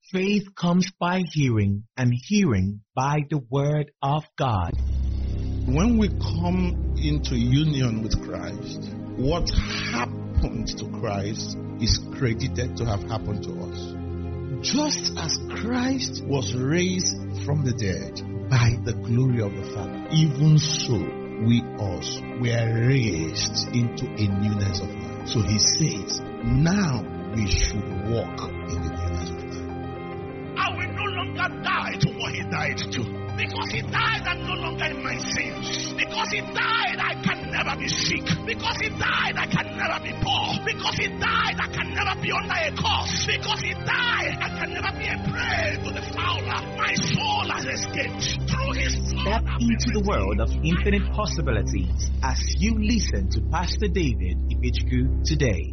Faith comes by hearing, and hearing by the word of God. When we come into union with Christ, what happened to Christ is credited to have happened to us. Just as Christ was raised from the dead by the glory of the Father, even so we also were raised into a newness of life. So he says, now we should walk in the newness of life. I will no longer die to what he died to. Because he died, I'm no longer in my sins. Because he died, I can never be sick. Because he died, I can never be poor. Because he died, I can never be under a curse. Because he died, I can never be a prey to the fowler. My soul has escaped through his blood. Step into the world of infinite possibilities as you listen to Pastor David Ibichku today.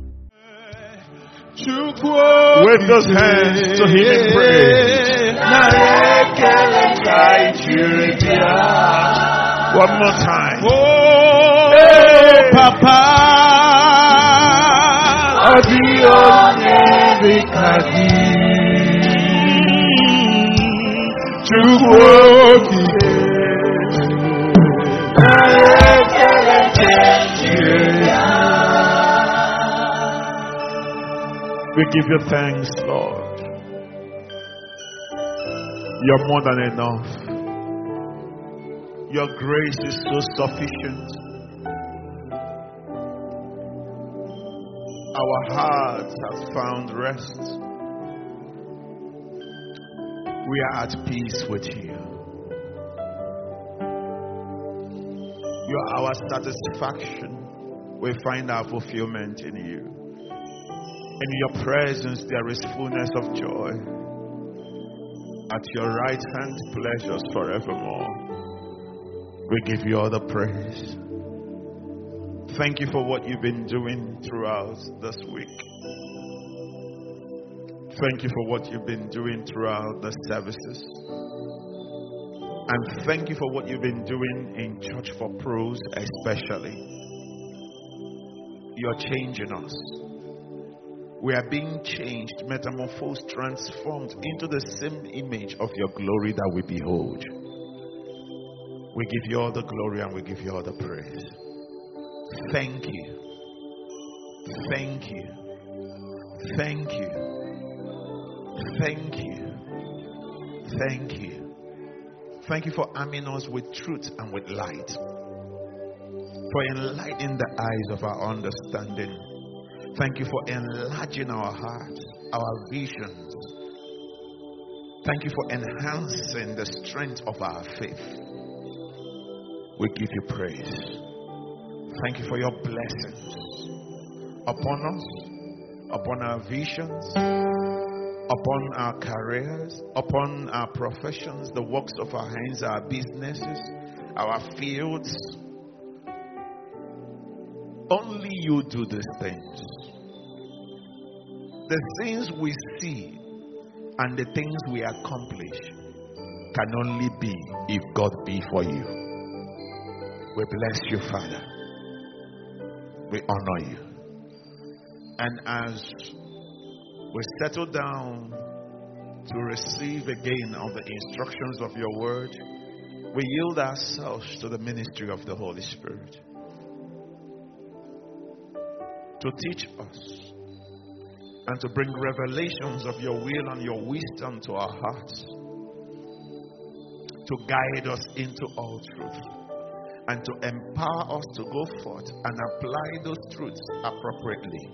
Wave those hands to him in praise. One more time. Oh, hey, Papa. We give you thanks, Lord. You're more than enough. Your grace is so sufficient. Our hearts have found rest. We are at peace with you. You're our satisfaction. We find our fulfillment in you. In your presence there is fullness of joy. At your right hand pleasures forevermore. We give you all the praise. Thank you for what you've been doing throughout this week. Thank you for what you've been doing throughout the services. And thank you for what you've been doing in Church for Pros especially. You're changing us. We are being changed, metamorphosed, transformed into the same image of your glory that we behold. We give you all the glory and we give you all the praise. Thank you. Thank you. Thank you. Thank you. Thank you. Thank you for arming us with truth and with light. For enlightening the eyes of our understanding. Thank you for enlarging our hearts, our visions. Thank you for enhancing the strength of our faith. We give you praise. Thank you for your blessings upon us, upon our visions, upon our careers, upon our professions, the works of our hands, our businesses, our fields. Only you do these things. The things we see and the things we accomplish can only be if God be for you. We bless you, Father. We honor you. And as we settle down to receive again of the instructions of your word, we yield ourselves to the ministry of the Holy Spirit to teach us and to bring revelations of your will and your wisdom to our hearts, to guide us into all truth, and to empower us to go forth and apply those truths appropriately.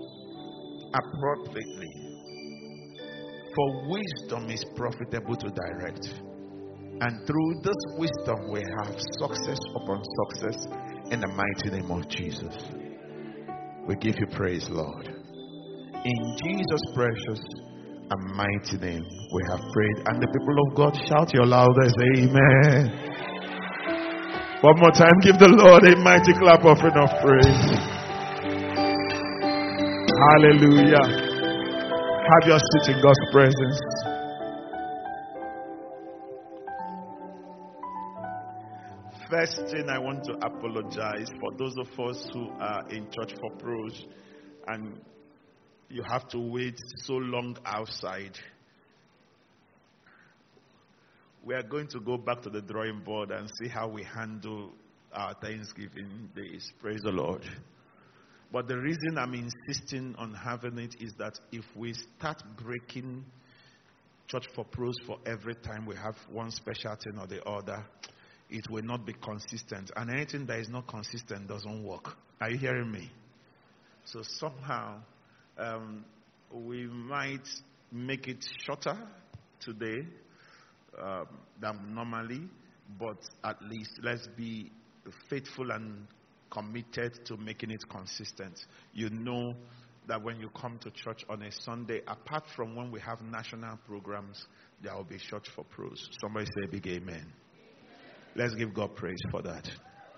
For wisdom is profitable to direct, and through this wisdom we have success upon success in the mighty name of Jesus. We give you praise, Lord. In Jesus' precious and mighty name we have prayed, and the people of God shout your loudest amen. One more time, give the Lord a mighty clap offering of praise. Hallelujah. Have your seat in God's presence. First thing, I want to apologize for those of us who are in Church for Pros and you have to wait so long outside. we are going to go back to the drawing board and see how we handle our Thanksgiving days. Praise the Lord. But the reason I'm insisting on having it is that if we start breaking Church for Pros for every time we have one special thing or the other, it will not be consistent. And anything that is not consistent doesn't work. Are you hearing me? So somehow we might make it shorter today than normally, but at least let's be faithful and committed to making it consistent. You know that when you come to church on a Sunday, apart from when we have national programs, there will be Church for Pros. Somebody say a big amen. Let's give God praise for that.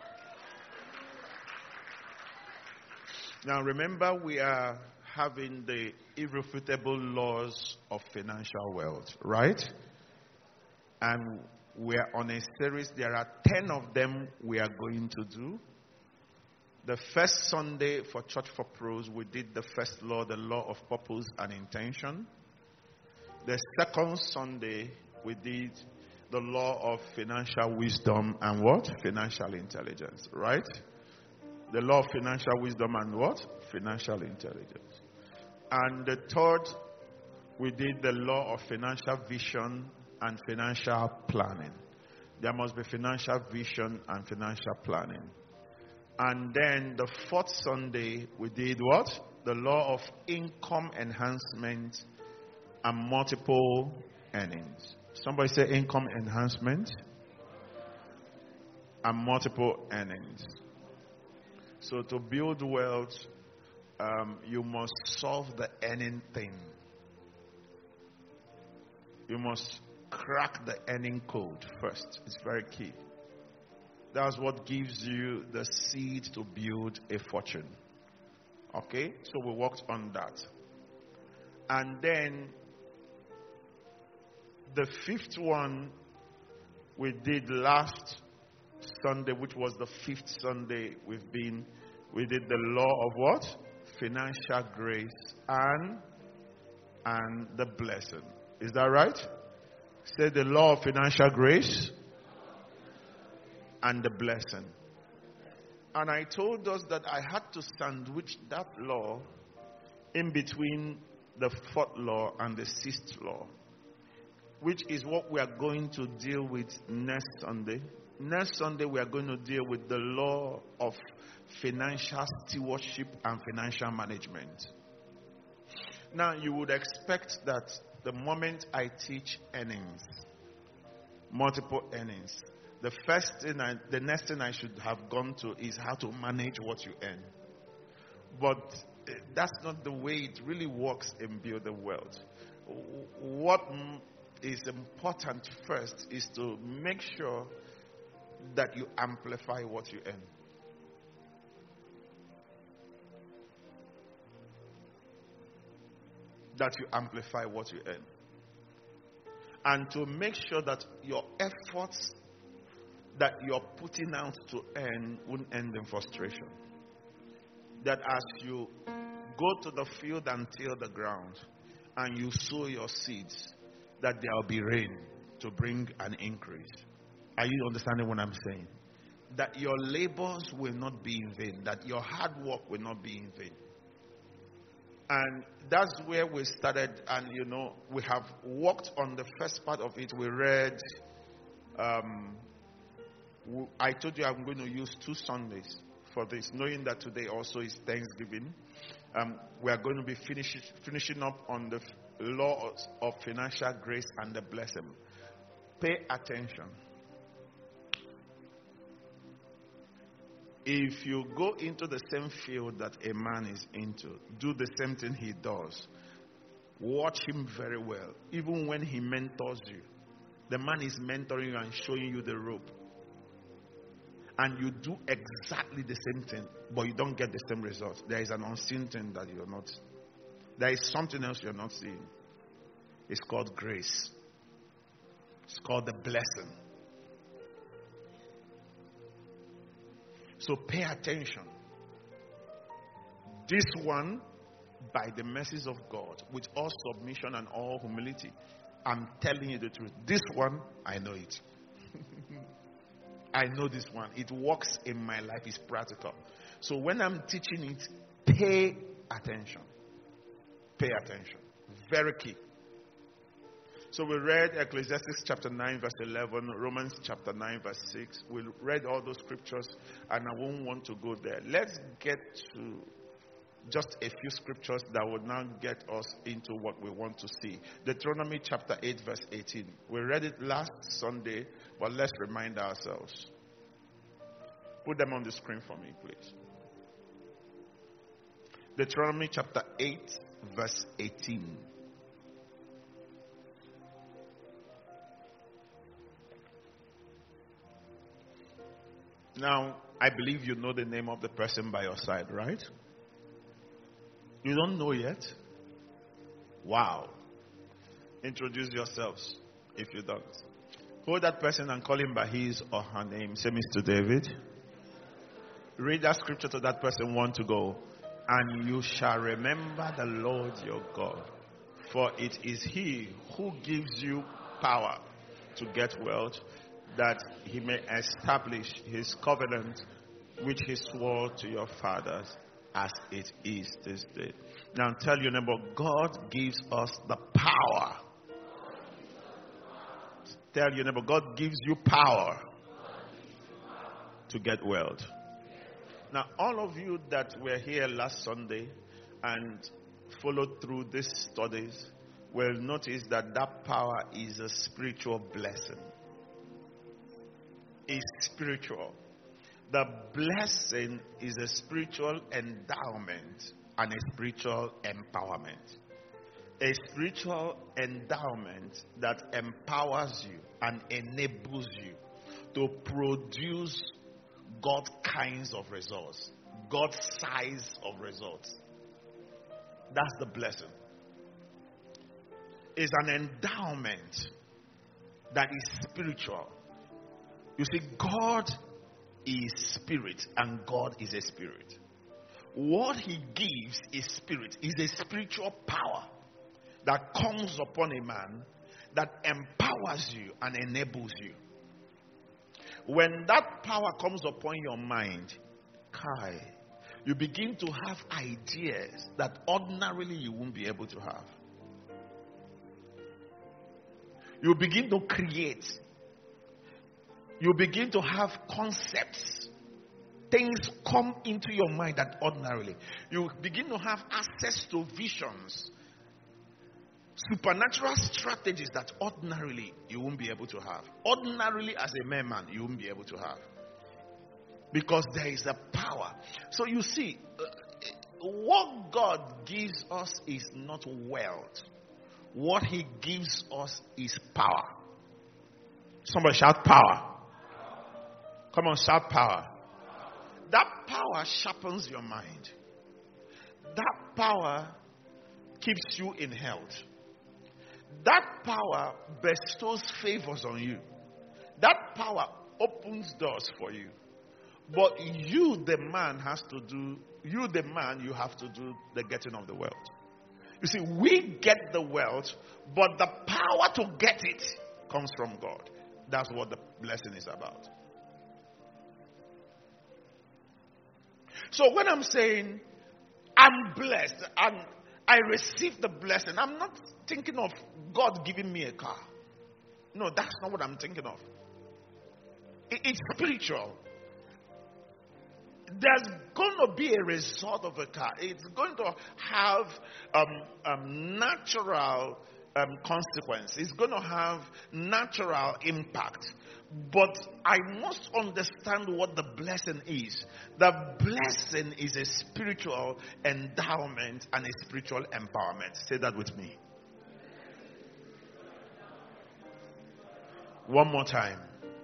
Now remember, we are having the irrefutable laws of financial wealth, right? And we are on a series. There are 10 of them we are going to do. The first Sunday for Church for Pros, we did the first law, the law of purpose and intention. The second Sunday, we did the law of financial wisdom and what? Financial intelligence, right? The law of financial wisdom and what? Financial intelligence. And the third, we did the law of financial vision and financial planning. There must be financial vision and financial planning. And then the fourth Sunday, we did what? The law of income enhancement and multiple earnings. Somebody say income enhancement and multiple earnings. So to build wealth, you must solve the earning thing. You must crack the earning code first. It's very key. That's what gives you the seed to build a fortune. Okay? So we worked on that. And then the fifth one we did last Sunday, which was the fifth Sunday we did the law of what? Financial grace and the blessing. Is that right? Say the law of financial grace and the blessing. And I told us that I had to sandwich that law in between the fourth law and the sixth law, which is what we are going to deal with next Sunday. Next Sunday, we are going to deal with the law of financial stewardship and financial management. Now, you would expect that the moment I teach earnings, multiple earnings, the next thing I should have gone to is how to manage what you earn. But that's not the way it really works in building wealth. What is important first is to make sure that you amplify what you earn. That you amplify what you earn. And to make sure that your efforts that you're putting out to earn won't end in frustration. That as you go to the field and till the ground and you sow your seeds, that there will be rain to bring an increase. Are you understanding what I'm saying? That your labors will not be in vain. That your hard work will not be in vain. And that's where we started. And we have worked on the first part of it. We read, I told you I'm going to use 2 Sundays for this, knowing that today also is Thanksgiving. We are going to be finishing up on the laws of financial grace and the blessing. Pay attention. If you go into the same field that a man is into, do the same thing he does. Watch him very well. Even when he mentors you, the man is mentoring you and showing you the rope. And you do exactly the same thing, but you don't get the same results. There is an unseen thing that you're not. There is something else you're not seeing. It's called grace. It's called the blessing. So pay attention. This one, by the mercies of God, with all submission and all humility, I'm telling you the truth. This one, I know it. I know this one. It works in my life. It's practical. So when I'm teaching it, pay attention. Pay attention. Very key. So we read Ecclesiastes chapter 9 verse 11, Romans chapter 9 verse 6. We read all those scriptures and I won't want to go there. Let's get to just a few scriptures that will now get us into what we want to see. Deuteronomy chapter 8 verse 18. We read it last Sunday, but let's remind ourselves. Put them on the screen for me, please. Deuteronomy chapter 8 verse 18. Now, I believe you know the name of the person by your side, right? You don't know yet? Wow. Introduce yourselves if you don't. Hold that person and call him by his or her name. Say, Mr. David. Read that scripture to that person. Want to go. And you shall remember the Lord your God. For it is he who gives you power to get wealth, that he may establish his covenant which he swore to your fathers, as it is this day. Now tell your neighbor, God gives us the power. Tell your neighbor, God gives you power to get wealth. Now all of you that were here last Sunday and followed through these studies will notice that that power is a spiritual blessing. Is spiritual. The blessing is a spiritual endowment and a spiritual empowerment. A spiritual endowment that empowers you and enables you to produce God kinds of results, God size of results. That's the blessing. It's an endowment that is spiritual. You see, God is spirit and God is a spirit. What he gives is spirit. Is a spiritual power that comes upon a man that empowers you and enables you. When that power comes upon your mind, you begin to have ideas that ordinarily you won't be able to have. You begin to create. You begin to have concepts. Things come into your mind that ordinarily. You begin to have access to visions. Supernatural strategies that ordinarily you won't be able to have. Ordinarily as a mere man, you won't be able to have. Because there is a power. So you see, what God gives us is not wealth. What he gives us is power. Somebody shout power. Come on, shout power. That power sharpens your mind. That power keeps you in health. That power bestows favors on you. That power opens doors for you. But you, the man, you have to do the getting of the wealth. You see, we get the wealth, but the power to get it comes from God. That's what the blessing is about. So when I'm saying I'm blessed and I receive the blessing, I'm not thinking of God giving me a car. No, that's not what I'm thinking of. It's spiritual. There's going to be a result of a car. It's going to have natural consequence. It's going to have natural impact. But I must understand what the blessing is. The blessing is a spiritual endowment and a spiritual empowerment. Say that with me. One more time.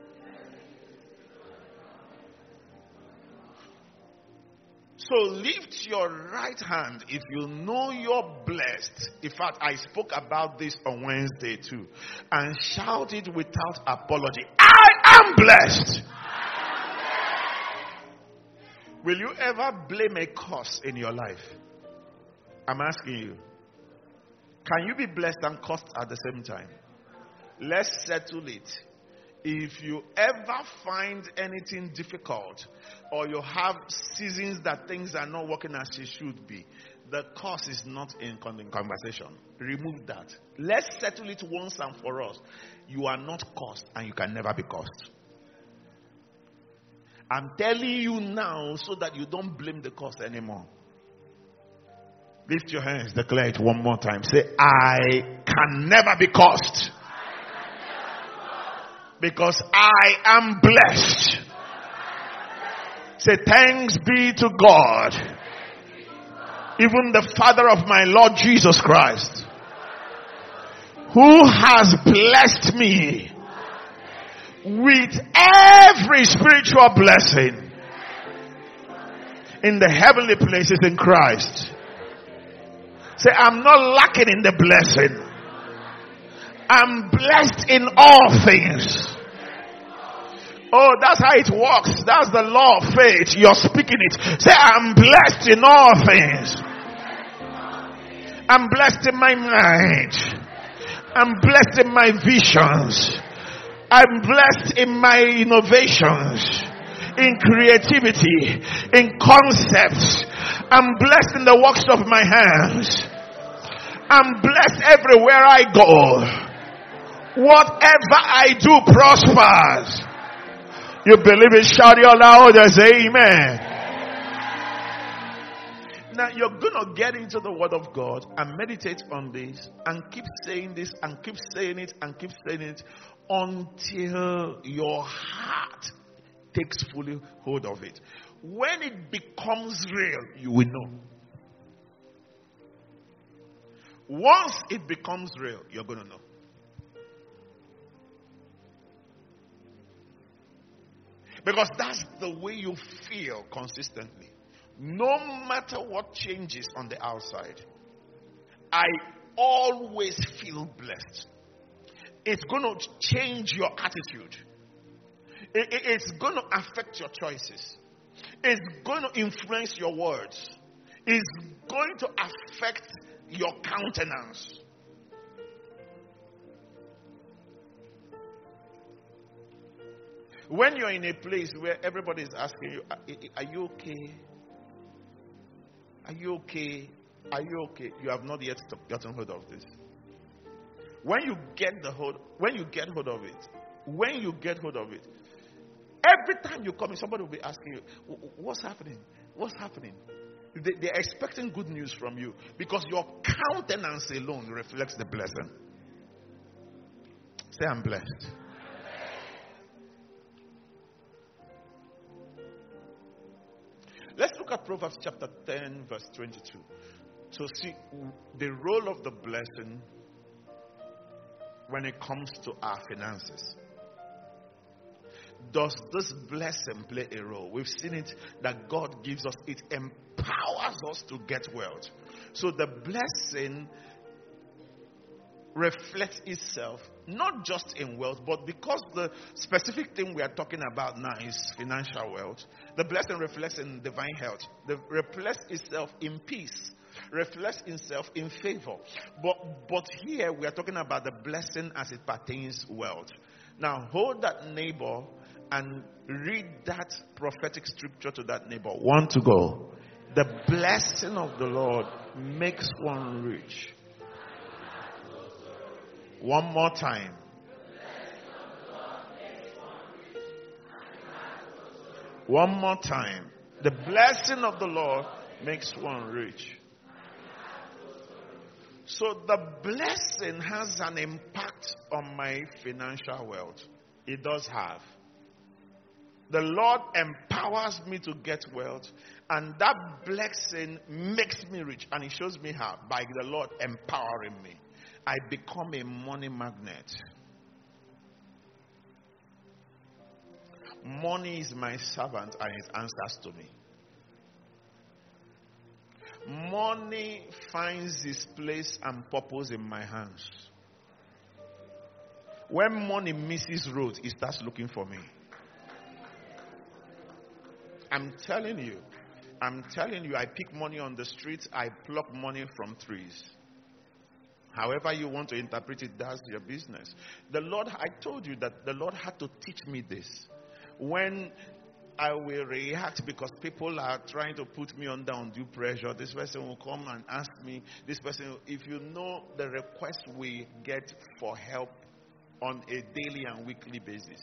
So lift your right hand if you know you're blessed. In fact, I spoke about this on Wednesday too. And shout it without apology. I am blessed. Will you ever blame a curse in your life? I'm asking you. Can you be blessed and cursed at the same time? Let's settle it. If you ever find anything difficult, or you have seasons that things are not working as it should be, the cause is not in conversation. Remove that. Let's settle it once and for all. You are not caused, and you can never be caused. I'm telling you now so that you don't blame the cause anymore. Lift your hands, declare it one more time. Say, I can never be caused. Because I am blessed. Say, thanks be to God, even the Father of my Lord Jesus Christ, who has blessed me with every spiritual blessing in the heavenly places in Christ. Say, I'm not lacking in the blessing. I'm blessed in all things. Oh, that's how it works. That's the law of faith. You're speaking it. Say, I'm blessed in all things. I'm blessed in my mind. I'm blessed in my visions. I'm blessed in my innovations, in creativity, in concepts. I'm blessed in the works of my hands. I'm blessed everywhere I go. Whatever I do prospers. You believe it? Shout your loudest, amen. Now you're going to get into the Word of God and meditate on this and keep saying this and keep saying it and keep saying it until your heart takes fully hold of it. When it becomes real, you will know. Once it becomes real, you're going to know. Because that's the way you feel consistently. No matter what changes on the outside, I always feel blessed. It's going to change your attitude. It's going to affect your choices. It's going to influence your words. It's going to affect your countenance. When you're in a place where everybody is asking you, are you okay? Are you okay? Are you okay? You have not yet gotten hold of this. When you get hold of it, every time you come in, somebody will be asking you, what's happening? What's happening? They're expecting good news from you because your countenance alone reflects the blessing. Say, I'm blessed. Let's look at Proverbs chapter 10, verse 22 to see the role of the blessing when it comes to our finances. Does this blessing play a role? We've seen it that God gives us, it empowers us to get wealth. So the blessing reflects itself not just in wealth, but because the specific thing we are talking about now is financial wealth, the blessing reflects in divine health. It reflects itself in peace, reflects itself in favor. But here we are talking about the blessing as it pertains wealth. Now hold that neighbor and read that prophetic scripture to that neighbor. One to go. The blessing of the Lord makes one rich. One more time. One more time. The blessing of the Lord makes one rich. So the blessing has an impact on my financial wealth. It does have. The Lord empowers me to get wealth, and that blessing makes me rich. And He shows me how. By the Lord empowering me, I become a money magnet. Money is my servant and it answers to me. Money finds its place and purpose in my hands. When money misses road, it starts looking for me. I'm telling you, I pick money on the streets, I pluck money from trees. However you want to interpret it, that's your business. The Lord, I told you that the Lord had to teach me this. When I will react because people are trying to put me under undue pressure, this person will come and ask me, this person, if you know the request we get for help on a daily and weekly basis,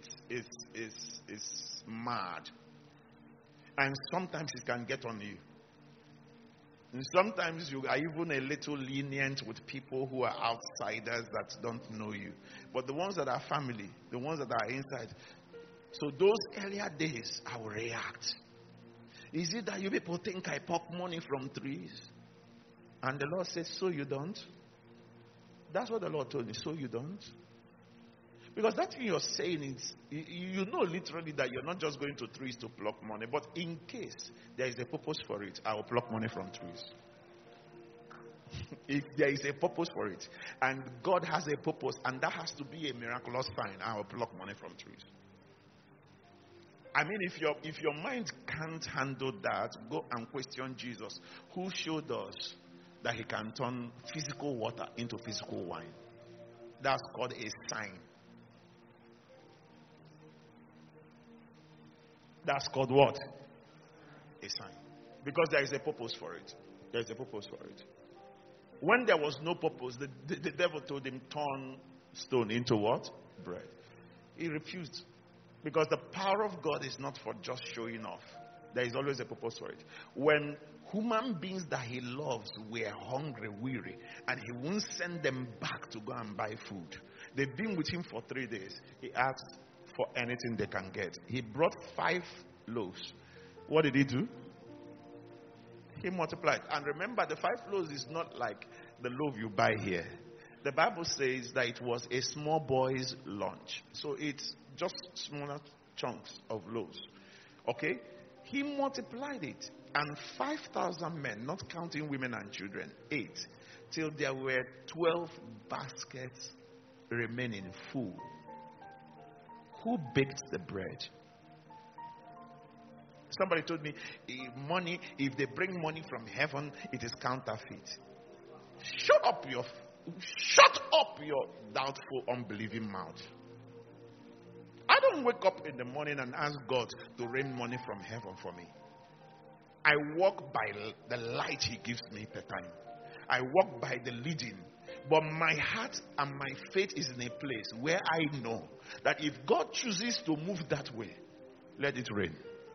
it's mad. And sometimes it can get on you. And sometimes you are even a little lenient with people who are outsiders that don't know you. But the ones that are family, the ones that are inside. So those earlier days, I will react. Is it that you people think I pluck money from trees? And the Lord says, so you don't? That's what the Lord told me, so you don't? Because that thing you're saying is, you know literally that you're not just going to trees to pluck money, but in case there is a purpose for it, I will pluck money from trees. If there is a purpose for it, and God has a purpose, and that has to be a miraculous sign, I will pluck money from trees. I mean, if your mind can't handle that, go and question Jesus, who showed us that he can turn physical water into physical wine. That's called a sign. That's called what? A sign. Because there is a purpose for it. There is a purpose for it. When there was no purpose, the devil told him, turn stone into what? Bread. He refused. Because the power of God is not for just showing off. There is always a purpose for it. When human beings that he loves were hungry, weary, and he won't send them back to go and buy food. They've been with him for 3 days. He asked for anything they can get. He brought 5 loaves. What did he do? He multiplied. And remember, the 5 loaves is not like the loaf you buy here. The Bible says that it was a small boy's lunch. So it's just smaller chunks of loaves. Okay? He multiplied it. And 5,000 men, not counting women and children, ate till there were 12 baskets remaining full. Who baked the bread? Somebody told me, if they bring money from heaven, it is counterfeit. Shut up your doubtful, unbelieving mouth. I don't wake up in the morning and ask God to rain money from heaven for me. I walk by the light he gives me per time. I walk by the leading. But my heart and my faith is in a place where I know that if God chooses to move that way, let it rain.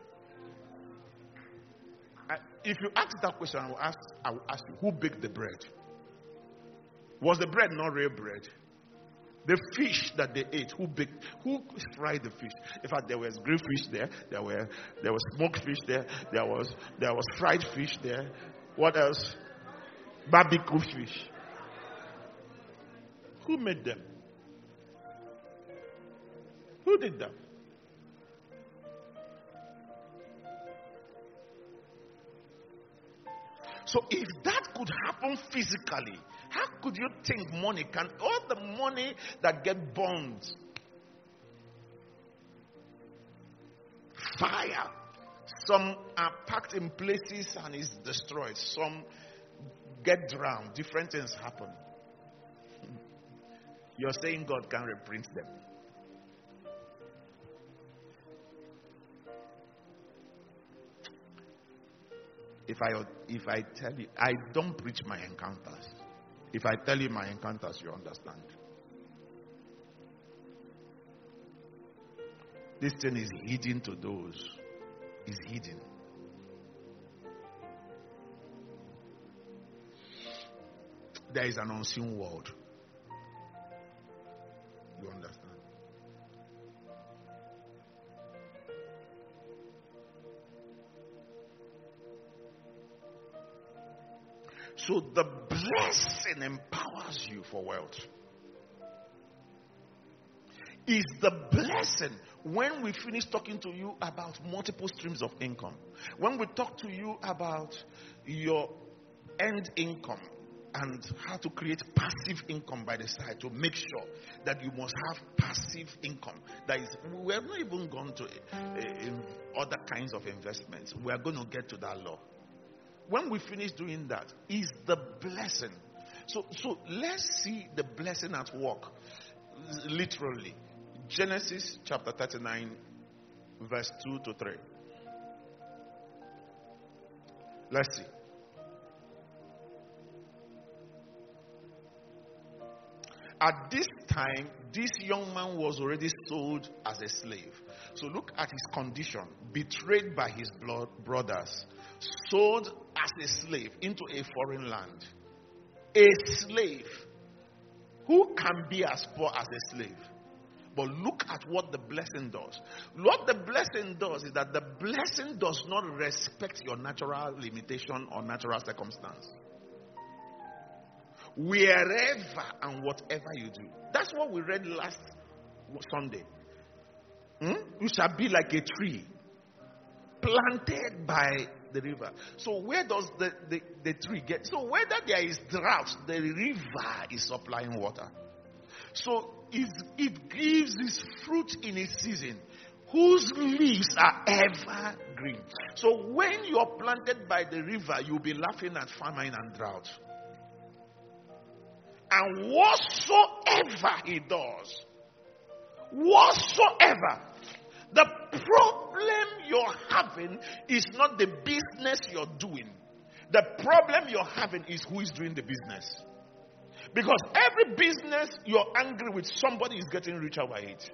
If you ask that question, I will ask you, who baked the bread? Was the bread not real bread? The fish that they ate, who fried the fish? In fact, there was grilled fish there. There was smoked fish there. There was fried fish there. What else? Barbecue fish. Who made them? Who did that? So if that could happen physically, how could you think money can, all the money that get burned, fire, some are packed in places and is destroyed, some get drowned, different things happen. You're saying God can reprint them. If I tell you, I don't preach my encounters. If I tell you my encounters, you understand. This thing is hidden to those. It's hidden. There is an unseen world. You understand? So the blessing empowers you for wealth. Is the blessing when we finish talking to you about multiple streams of income, when we talk to you about your end income and how to create passive income by the side to make sure that you must have passive income. That is, we have not even gone to other kinds of investments. We are going to get to that law. When we finish doing that, is the blessing So let's see the blessing at work. Literally. Genesis chapter 39, verse 2 to 3. Let's see. At this time, this young man was already sold as a slave. So look at his condition. Betrayed by his brothers. Sold as a slave into a foreign land. A slave. Who can be as poor as a slave? But look at what the blessing does. What the blessing does is that the blessing does not respect your natural limitation or natural circumstance. Wherever and whatever you do. That's what we read last Sunday. You shall be like a tree planted by the river. So where does the tree get? So whether there is drought, the river is supplying water. So it gives its fruit in its season, whose leaves are ever green. So when you are planted by the river, you'll be laughing at famine and drought. And whatsoever he does, whatsoever, the problem you're having is not the business you're doing. The problem you're having is who is doing the business. Because every business you're angry with, somebody is getting richer by it.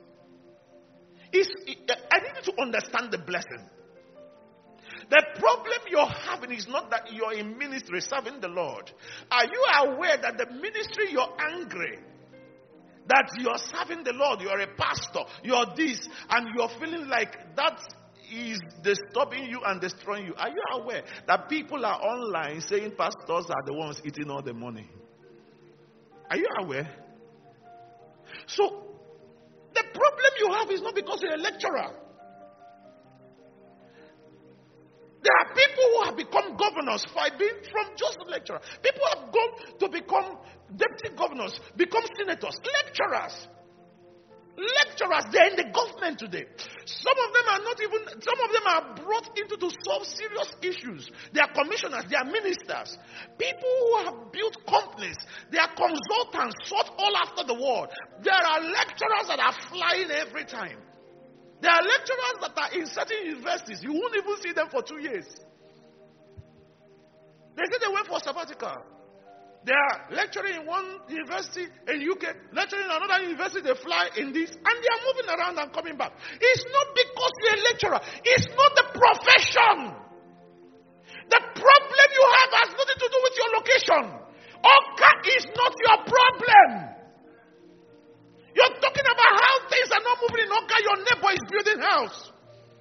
I need you to understand the blessing. The problem you're having is not that you're in ministry serving the Lord. Are you aware that the ministry you're angry, that you're serving the Lord, you're a pastor, you're this, and you're feeling like that is disturbing you and destroying you? Are you aware that people are online saying pastors are the ones eating all the money? Are you aware? So, the problem you have is not because you're a lecturer. There are people who have become governors from just a lecturer. People have gone to become deputy governors, become senators, lecturers. Lecturers, they're in the government today. Some of them are brought into to solve serious issues. They are commissioners, they are ministers. People who have built companies, they are consultants, sought all after the world. There are lecturers that are flying every time. There are lecturers that are in certain universities. You won't even see them for 2 years. They say they went for sabbatical. They are lecturing in one university in UK, lecturing in another university, they fly in this, and they are moving around and coming back. It's not because you're a lecturer. It's not the profession. The problem you have has nothing to do with your location. Oka is not your problem. You're talking about how things are not moving in Oka. Your neighbor is building house.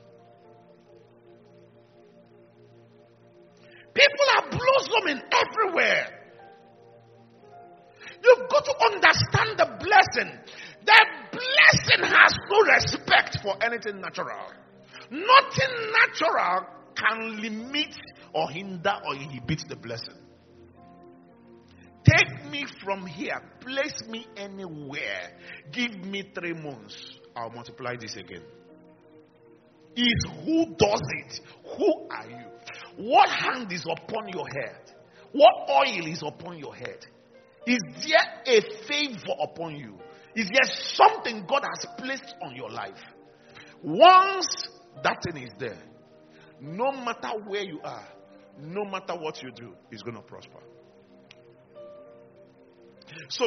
People are blossoming everywhere. You've got to understand the blessing. The blessing has no respect for anything natural. Nothing natural can limit or hinder or inhibit the blessing. Take me from here, place me anywhere, give me 3 months, I'll multiply this again. Is who does it? Who are you? What hand is upon your head? What oil is upon your head? Is there a favor upon you? Is there something God has placed on your life? Once that thing is there, no matter where you are, no matter what you do, it's going to prosper. So,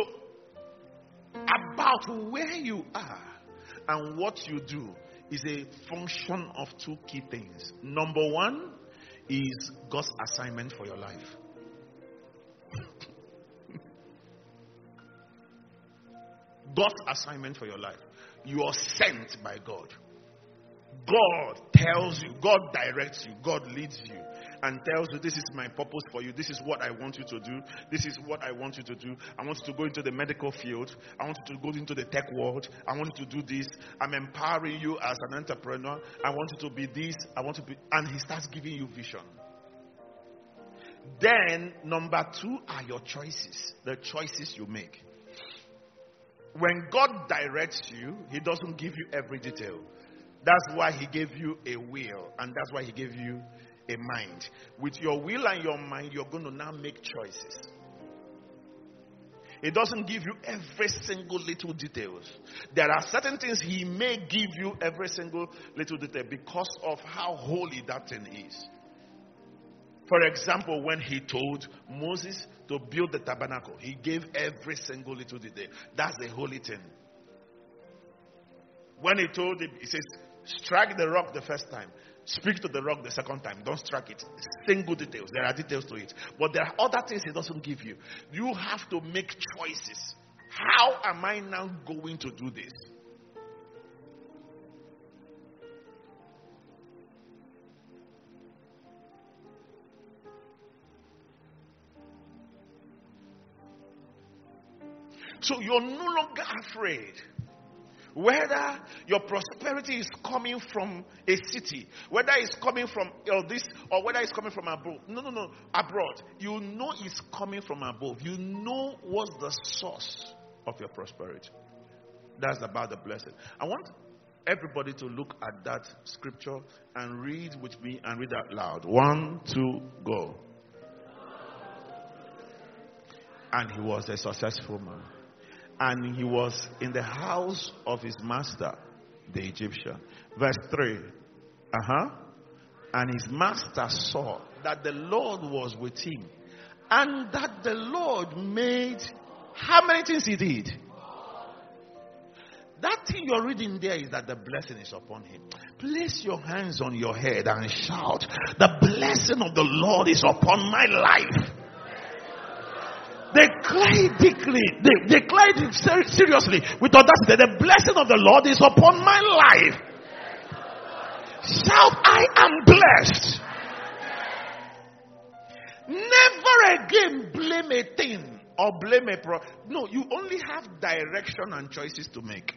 about where you are and what you do is a function of 2 key things. Number 1 is God's assignment for your life. God's assignment for your life. You are sent by God. God tells you, God directs you, God leads you and tells you, this is my purpose for you. This is what I want you to do. This is what I want you to do. I want you to go into the medical field. I want you to go into the tech world. I want you to do this. I'm empowering you as an entrepreneur. I want you to be this. I want to be, and he starts giving you vision. Then, number 2 are your choices. The choices you make. When God directs you, he doesn't give you every detail. That's why he gave you a will, and that's why he gave you a mind. With your will and your mind, you're going to now make choices. He doesn't give you every single little details. There are certain things he may give you every single little detail because of how holy that thing is. For example, when he told Moses to build the tabernacle, he gave every single little detail. That's a holy thing. When he told him, he says, strike the rock the first time. Speak to the rock the second time. Don't strike it. Single details. There are details to it. But there are other things he doesn't give you. You have to make choices. How am I now going to do this? So you're no longer afraid. Whether your prosperity is coming from a city, whether it's coming from this, or whether it's coming from abroad. No, abroad. You know it's coming from above. You know what's the source of your prosperity. That's about the blessing. I want everybody to look at that scripture and read with me and read out loud. 1, 2, go. And he was a successful man. And he was in the house of his master, the Egyptian. Verse 3. And his master saw that the Lord was with him. And that the Lord made... How many things he did? That thing you're reading there is that the blessing is upon him. Place your hands on your head and shout, the blessing of the Lord is upon my life. Declare it seriously with audacity. The blessing of the Lord is upon my life. Shout, I am blessed. Never again blame a thing or blame a problem. No, you only have direction and choices to make.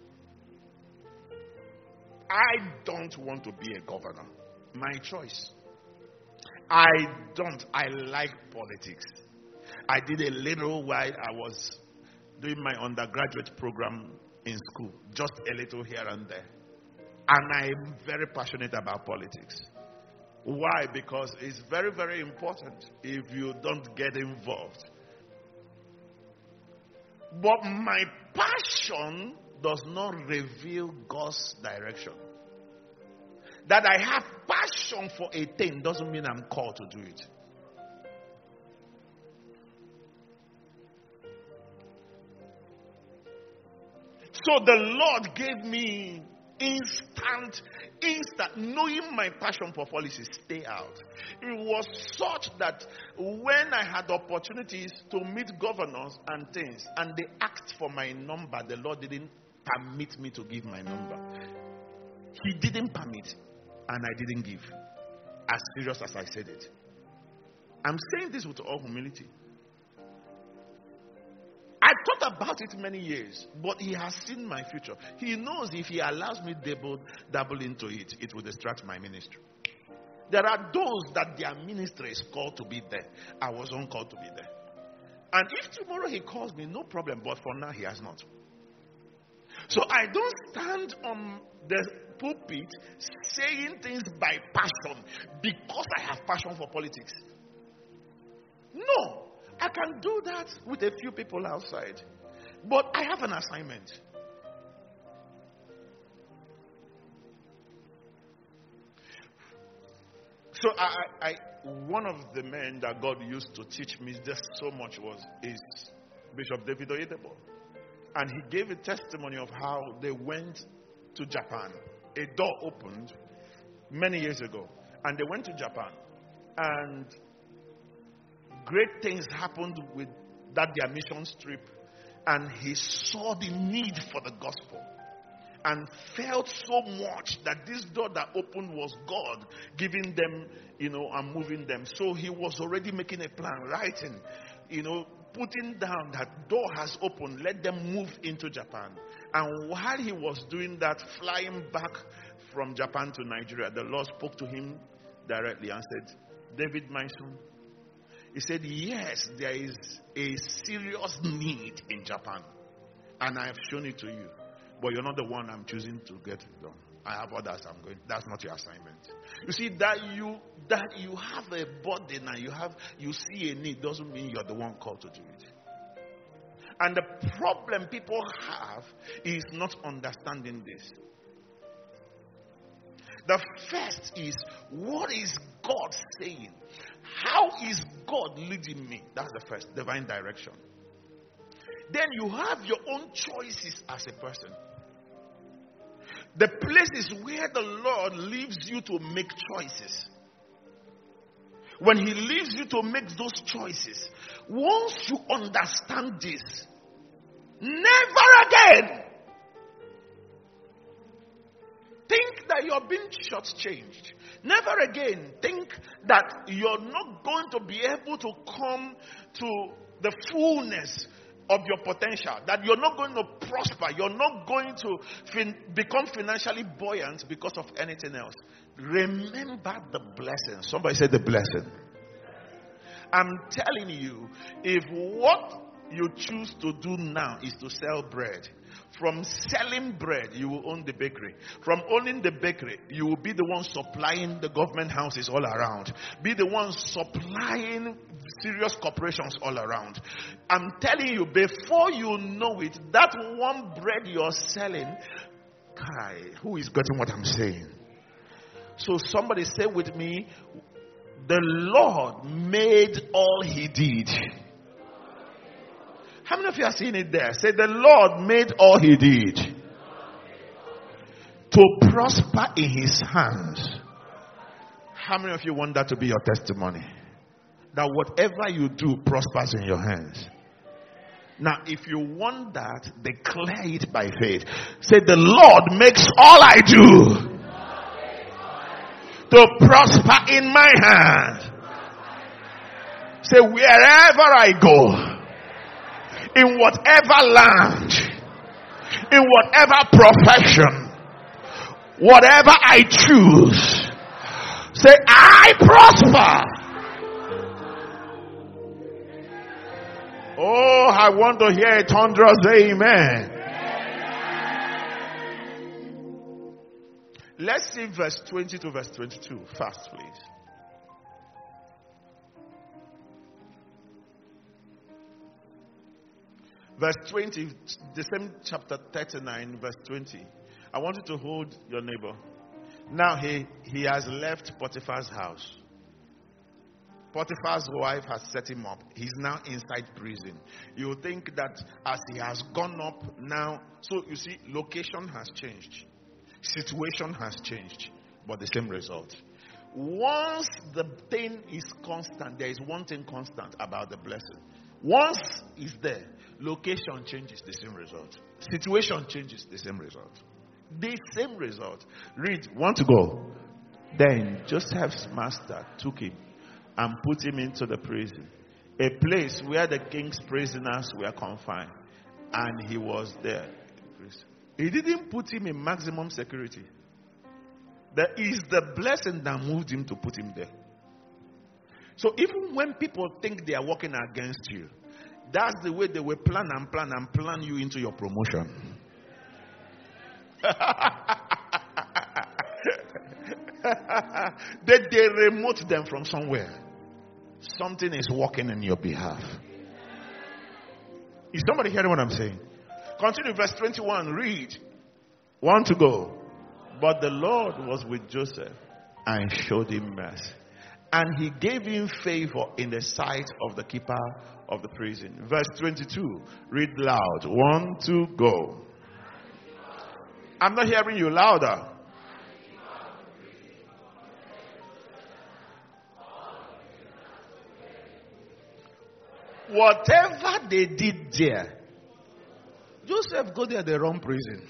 I don't want to be a governor. My choice. I like politics. I did a little while I was doing my undergraduate program in school. Just a little here and there. And I'm very passionate about politics. Why? Because it's very, very important if you don't get involved. But my passion does not reveal God's direction. That I have passion for a thing doesn't mean I'm called to do it. So the Lord gave me instant, knowing my passion for policy, stay out. It was such that when I had opportunities to meet governors and things, and they asked for my number, the Lord didn't permit me to give my number. He didn't permit, and I didn't give. As serious as I said it. I'm saying this with all humility. I thought about it many years, but he has seen my future. He knows if he allows me dabble into it, it will distract my ministry. There are those that their ministry is called to be there. I wasn't called to be there. And if tomorrow he calls me, no problem, but for now he has not. So I don't stand on the pulpit saying things by passion because I have passion for politics. No. I can do that with a few people outside. But I have an assignment. So one of the men that God used to teach me just so much is Bishop David Oyedepo. And he gave a testimony of how they went to Japan. A door opened many years ago. And they went to Japan. And great things happened with that their mission trip, and he saw the need for the gospel and felt so much that this door that opened was God giving them, and moving them. So he was already making a plan, writing, putting down that door has opened, let them move into Japan. And while he was doing that, flying back from Japan to Nigeria, the Lord spoke to him directly and said, David, my son, he said, yes, there is a serious need in Japan. And I have shown it to you. But you're not the one I'm choosing to get it done. I have others I'm going. That's not your assignment. You see, that you have a burden and you see a need doesn't mean you're the one called to do it. And the problem people have is not understanding this. The first is, what is God saying? How is God leading me? That's the first, divine direction. Then you have your own choices as a person. The places where the Lord leaves you to make choices. When He leaves you to make those choices, once you understand this, never again think that you're being shortchanged. Never again think that you're not going to be able to come to the fullness of your potential, that you're not going to prosper, you're not going to become financially buoyant because of anything else. Remember the blessing. Somebody said the blessing. I'm telling you, if what you choose to do now is to sell bread, from selling bread, you will own the bakery. From owning the bakery, you will be the one supplying the government houses all around. Be the one supplying serious corporations all around. I'm telling you, before you know it, that one bread you're selling, who is getting what I'm saying? So somebody say with me, the Lord made all He did. How many of you are seeing it there? Say, the Lord made all He did to prosper in His hands. How many of you want that to be your testimony? That whatever you do prospers in your hands. Now, if you want that, declare it by faith. Say, the Lord makes all I do to prosper in my hands. Say, wherever I go, in whatever land, in whatever profession, whatever I choose, say, I prosper. Oh, I want to hear a thunderous amen. Let's see verse 20 to verse 22 fast, please. Verse 20, the same chapter 39, verse 20. I want you to hold your neighbor. Now he has left Potiphar's house. Potiphar's wife has set him up. He's now inside prison. You think that as he has gone up now, so you see, location has changed. Situation has changed. But the same result. Once the thing is constant, there is one thing constant about the blessing. Once it's there, location changes, the same result. Situation changes, the same result. The same result. Read, want to go? Then Joseph's master took him and put him into the prison, a place where the king's prisoners were confined. And he was there. He didn't put him in maximum security. That is the blessing that moved him to put him there. So even when people think they are working against you, that's the way they will plan you into your promotion. They remote them from somewhere. Something is working in your behalf. Is somebody hearing what I'm saying? Continue verse 21. Read. Want to go. But the Lord was with Joseph and showed him mercy. And he gave him favor in the sight of the keeper of the prison. Verse 22. Read loud. 1, 2, go. I'm not hearing you. Louder. Whatever they did there, Joseph go there, the wrong prison.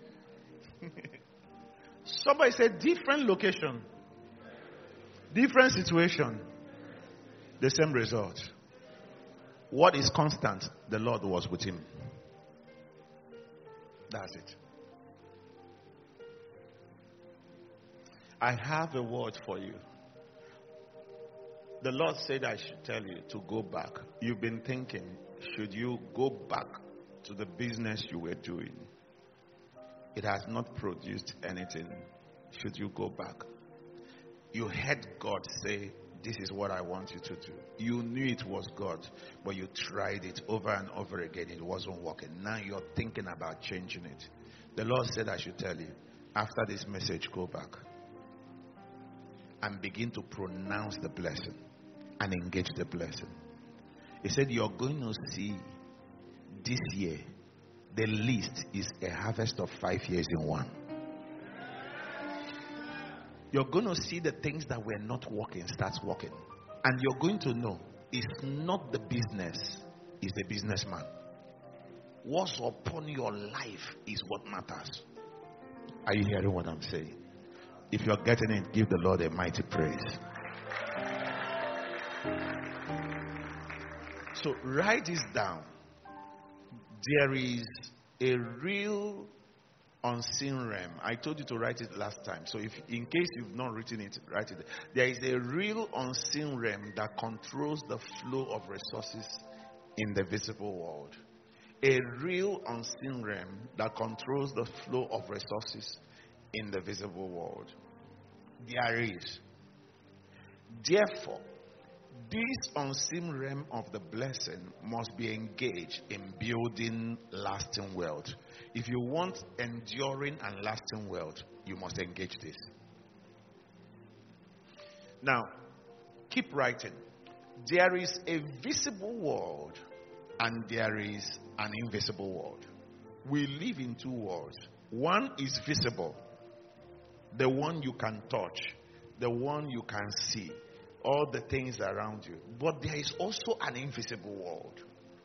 Somebody said different location, different situation, the same result. What is constant? The Lord was with him. That's it. I have a word for you. The Lord said I should tell you to go back. You've been thinking, should you go back to the business you were doing? It has not produced anything. Should you go back? You heard God say, this is what I want you to do. You knew it was God, but you tried it over and over again. It wasn't working. Now you're thinking about changing it. The Lord said I should tell you, after this message, go back and begin to pronounce the blessing and engage the blessing. He said you're going to see this year, the least is a harvest of 5 years in one. You're going to see the things that were not working starts working. And you're going to know it's not the business, it's the businessman. What's upon your life is what matters. Are you hearing what I'm saying? If you're getting it, give the Lord a mighty praise. So write this down. There is a real unseen realm. I told you to write it last time. So if in case you've not written it, write it. There is a real unseen realm that controls the flow of resources in the visible world. A real unseen realm that controls the flow of resources in the visible world. There is. Therefore, this unseen realm of the blessing must be engaged in building lasting wealth. If you want enduring and lasting wealth, you must engage this. Now, keep writing. There is a visible world and there is an invisible world. We live in two worlds. One is visible, the one you can touch, the one you can see, all the things around you. But there is also an invisible world.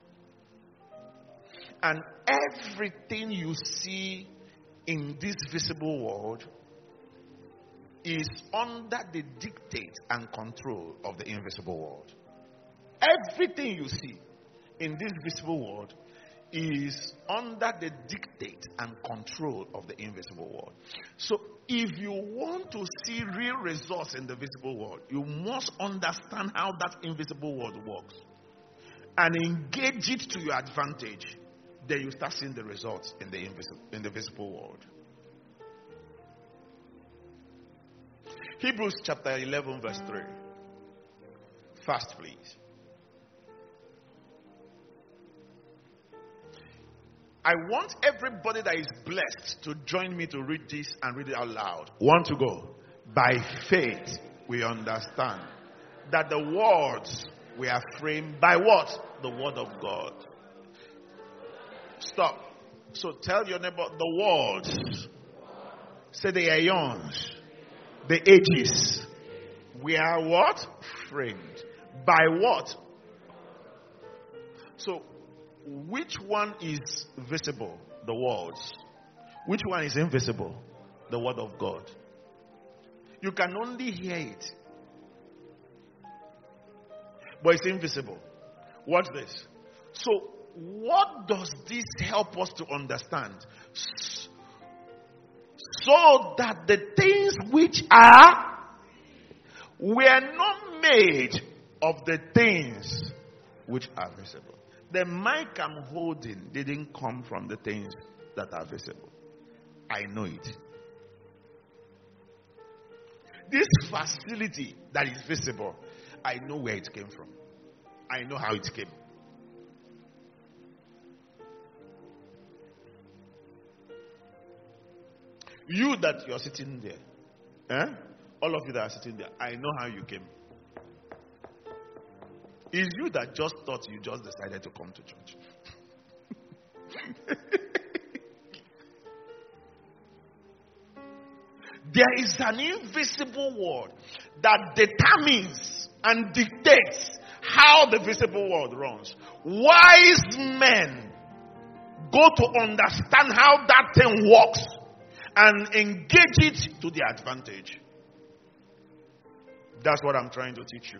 And everything you see in this visible world is under the dictate and control of the invisible world. Everything you see in this visible world is under the dictate and control of the invisible world. So if you want to see real results in the visible world, you must understand how that invisible world works and engage it to your advantage. Then you start seeing the results in the visible world. Hebrews chapter 11 verse 3. Fast, please. I want everybody that is blessed to join me to read this and read it out loud. Want to go? By faith, we understand that the words were framed by what? The word of God. Stop. So tell your neighbor, the words, say the aeons, the ages, we are what? Framed. By what? So, which one is visible? The words. Which one is invisible? The word of God. You can only hear it, but it's invisible. Watch this. So, what does this help us to understand? So that the things which are were not made of the things which are visible. The mic I'm holding didn't come from the things that are visible. I know it. This facility that is visible, I know where it came from. I know how it came. You that you're sitting there, all of you that are sitting there, I know how you came. It's you that just thought you just decided to come to church. There is an invisible world that determines and dictates how the visible world runs. Wise men go to understand how that thing works and engage it to their advantage. That's what I'm trying to teach you.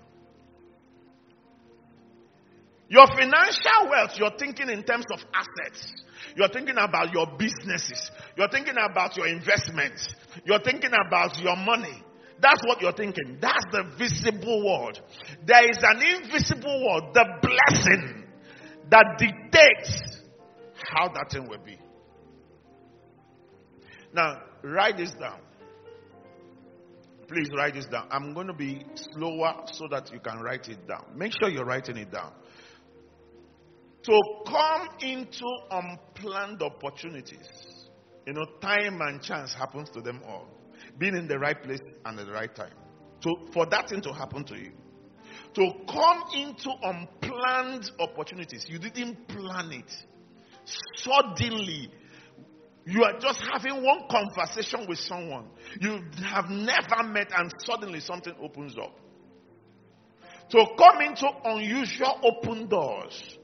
Your financial wealth, you're thinking in terms of assets. You're thinking about your businesses. You're thinking about your investments. You're thinking about your money. That's what you're thinking. That's the visible world. There is an invisible world, the blessing that dictates how that thing will be. Now, write this down. Please write this down. I'm going to be slower so that you can write it down. Make sure you're writing it down. To come into unplanned opportunities. Time and chance happens to them all. Being in the right place and at the right time. For that thing to happen to you. To come into unplanned opportunities. You didn't plan it. Suddenly, you are just having one conversation with someone you have never met, and suddenly something opens up. To come into unusual open doors.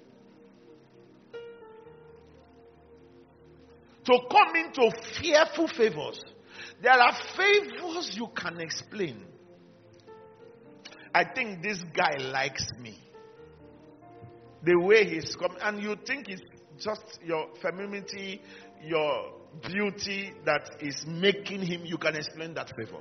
To come into fearful favors. There are favors you can explain. I think this guy likes me. The way he's coming, and you think it's just your femininity, your beauty that is making him, you can explain that favor.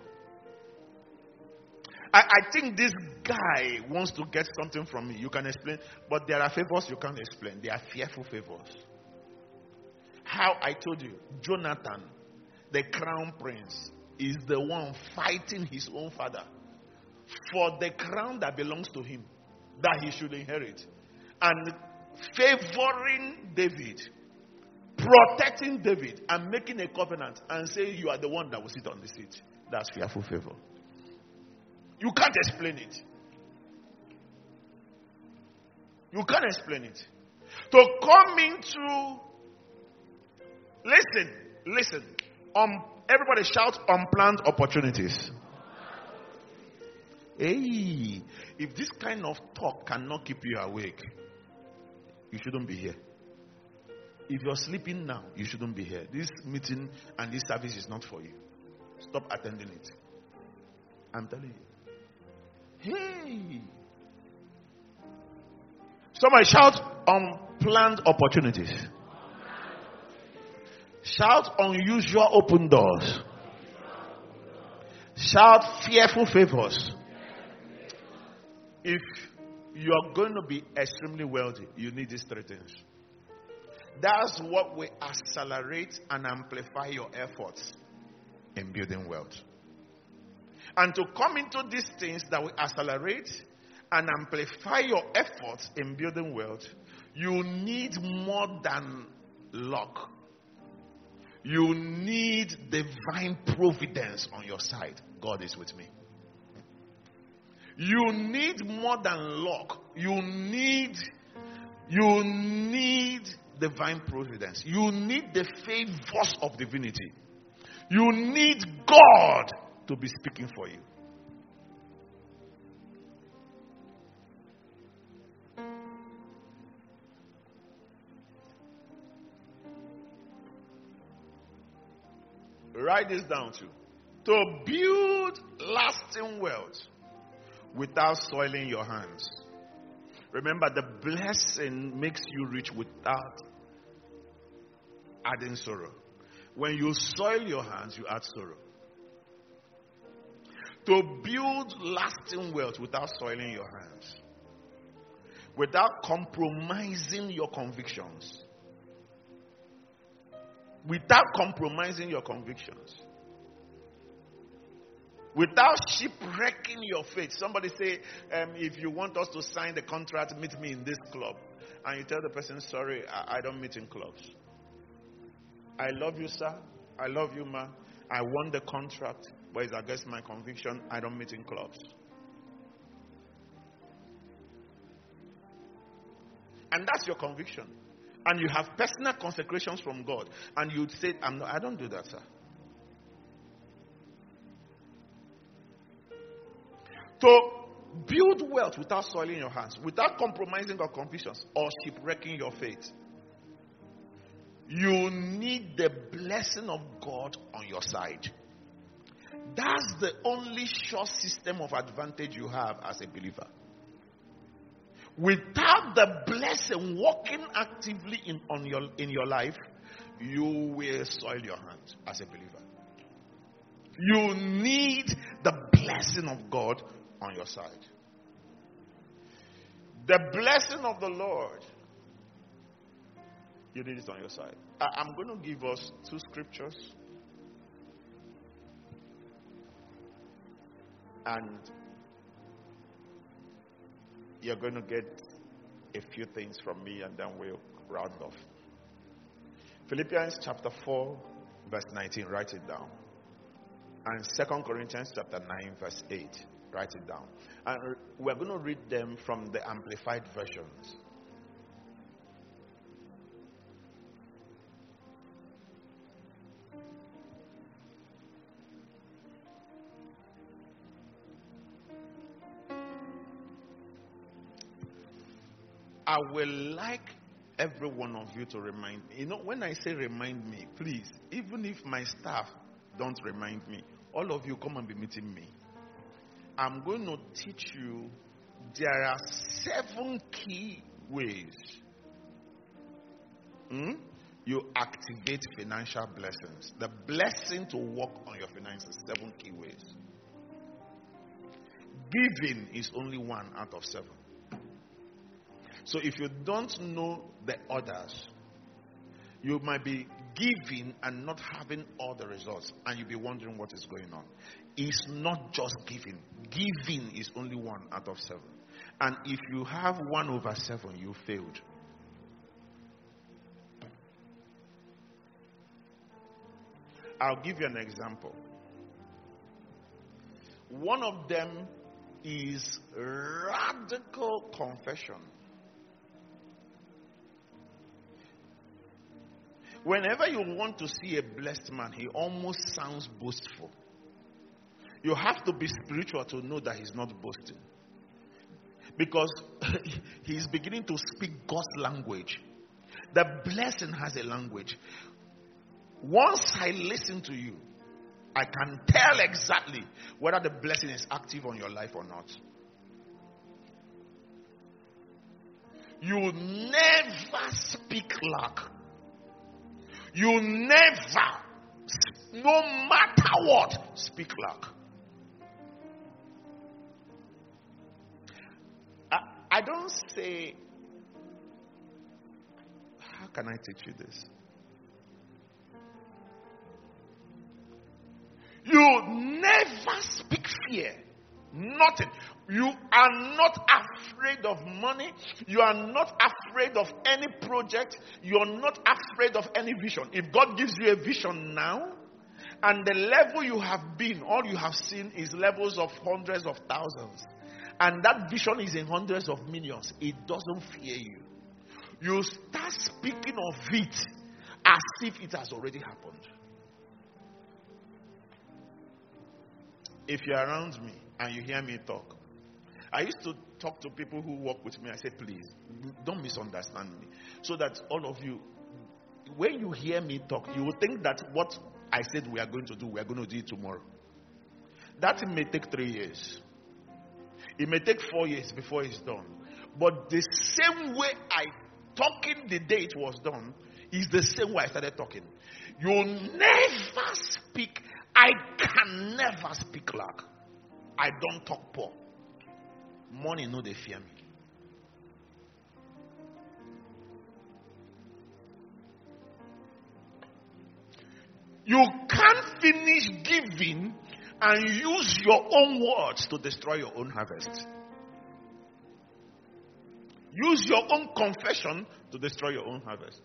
I think this guy wants to get something from me. You can explain, but there are favors you can't explain. They are fearful favors. How I told you, Jonathan, the crown prince, is the one fighting his own father for the crown that belongs to him, that he should inherit, and favoring David, protecting David, and making a covenant and saying you are the one that will sit on the seat. That's fearful favor. You can't explain it. You can't explain it. To come into, listen, everybody shout unplanned opportunities. Hey, if this kind of talk cannot keep you awake, you shouldn't be here. If you're sleeping now, you shouldn't be here. This meeting and this service is not for you. Stop attending it. I'm telling you. Hey. Somebody shout unplanned opportunities. Shout unusual open doors. Shout fearful favors. If you are going to be extremely wealthy, you need these three things. That's what will accelerate and amplify your efforts in building wealth. And to come into these things that will accelerate and amplify your efforts in building wealth, you need more than luck. You need divine providence on your side. God is with me. You need more than luck. You need divine providence. You need the favors of divinity. You need God to be speaking for you. Write this down too. To build lasting wealth without soiling your hands. Remember, the blessing makes you rich without adding sorrow. When you soil your hands, you add sorrow. To build lasting wealth without soiling your hands. Without compromising your convictions. Without compromising your convictions. Without shipwrecking your faith. Somebody say, if you want us to sign the contract, meet me in this club. And you tell the person, sorry, I don't meet in clubs. I love you, sir. I love you, ma. I want the contract, but it's against my conviction. I don't meet in clubs. And that's your conviction. And you have personal consecrations from God. And you'd say, I don't do that, sir. To build wealth without soiling your hands, without compromising your convictions or shipwrecking your faith, you need the blessing of God on your side. That's the only sure system of advantage you have as a believer. Without the blessing working actively in your life, you will soil your hands as a believer. You need the blessing of God on your side. The blessing of the Lord, you need it on your side. I'm going to give us two scriptures. And you're going to get a few things from me, and then we'll round off. Philippians chapter 4, verse 19, write it down. And 2 Corinthians chapter 9, verse 8, write it down. And we're going to read them from the Amplified Versions. I will like every one of you to remind me. When I say remind me, please, even if my staff don't remind me, all of you come and be meeting me. I'm going to teach you there are 7 key ways you activate financial blessings. The blessing to work on your finances, 7 key ways. Giving is only 1 out of 7. So if you don't know the others, you might be giving and not having all the results, and you'll be wondering what is going on. It's not just giving. Giving is only 1 out of 7. And if you have 1/7, you failed. I'll give you an example. One of them is radical confession. Whenever you want to see a blessed man, he almost sounds boastful. You have to be spiritual to know that he's not boasting. Because he's beginning to speak God's language. The blessing has a language. Once I listen to you, I can tell exactly whether the blessing is active on your life or not. You never speak lack. You never, no matter what, speak lack. I don't say, how can I teach you this? You never speak fear. Nothing. You are not afraid of money. You are not afraid of any project. You are not afraid of any vision. If God gives you a vision now, and the level you have been, all you have seen is levels of hundreds of thousands, and that vision is in hundreds of millions, it doesn't fear you. You start speaking of it as if it has already happened. If you're around me and you hear me talk, I used to talk to people who work with me. I said, please, don't misunderstand me. So that all of you, when you hear me talk, you will think that what I said we are going to do, we are going to do it tomorrow. That may take 3 years. It may take 4 years before it's done. But the same way I talking the day it was done is the same way I started talking. You never speak. I can never speak lack. I don't talk poor. Money no they fear me. You can't finish giving and use your own words to destroy your own harvest. Use your own confession to destroy your own harvest.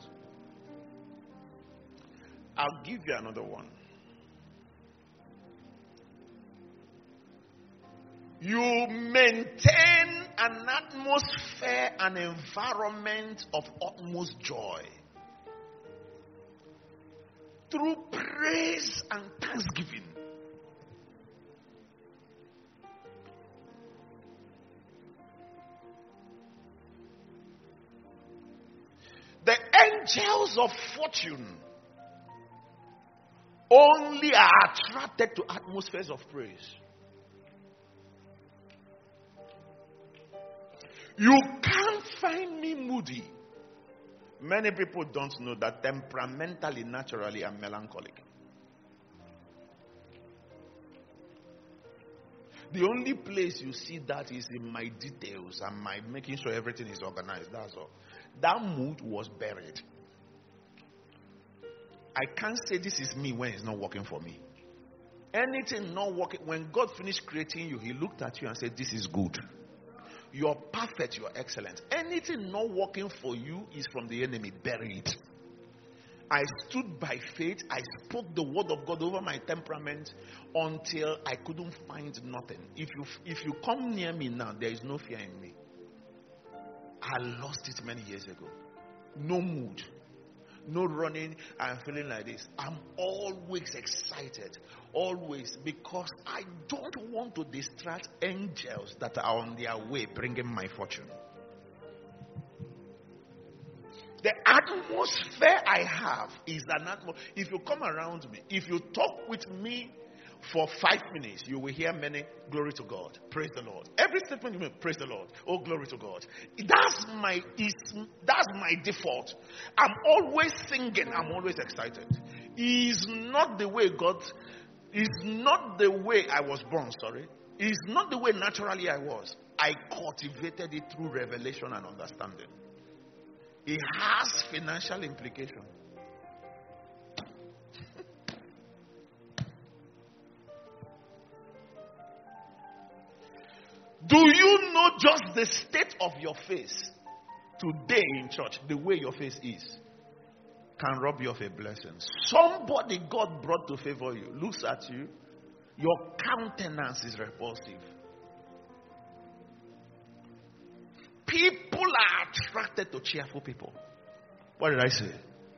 I'll give you another one. You maintain an atmosphere, an environment of utmost joy through praise and thanksgiving. The angels of fortune only are attracted to atmospheres of praise. You can't find me moody. Many people don't know that temperamentally, naturally, I'm melancholic. The only place you see that is in my details and my making sure everything is organized. That's all. That mood was buried. I can't say this is me when it's not working for me. Anything not working, when God finished creating you, He looked at you and said, this is good. You're perfect, you're excellent. Anything not working for you is from the enemy. Bury it. I stood by faith. I spoke the word of God over my temperament until I couldn't find nothing. If you come near me now, there is no fear in me. I lost it many years ago. No mood. No running. I'm feeling like this. I'm always excited. Always. Because I don't want to distract angels that are on their way bringing my fortune. The atmosphere I have is an atmosphere. If you come around me, if you talk with me for 5 minutes, you will hear many, glory to God, praise the Lord. Every statement you make, praise the Lord, oh glory to God. That's my default. I'm always singing, I'm always excited. It's not the way I was born, It's not the way naturally I was. I cultivated it through revelation and understanding. It has financial implication. Do you know just the state of your face today in church, the way your face is, can rob you of a blessing? Somebody God brought to favor you looks at you, your countenance is repulsive. People are attracted to cheerful people. What did I say?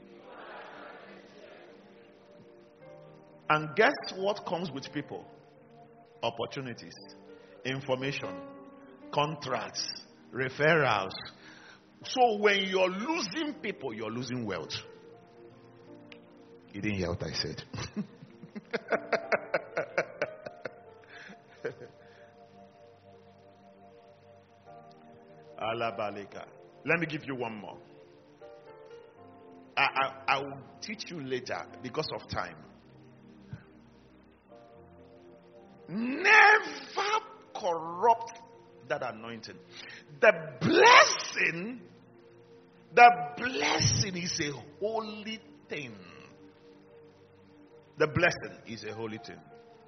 And guess what comes with people? Opportunities, information, contracts, referrals. So when you're losing people, you're losing wealth. You didn't hear what I said. Let me give you one more. I will teach you later because of time. Never corrupt that anointing. The blessing is a holy thing. The blessing is a holy thing.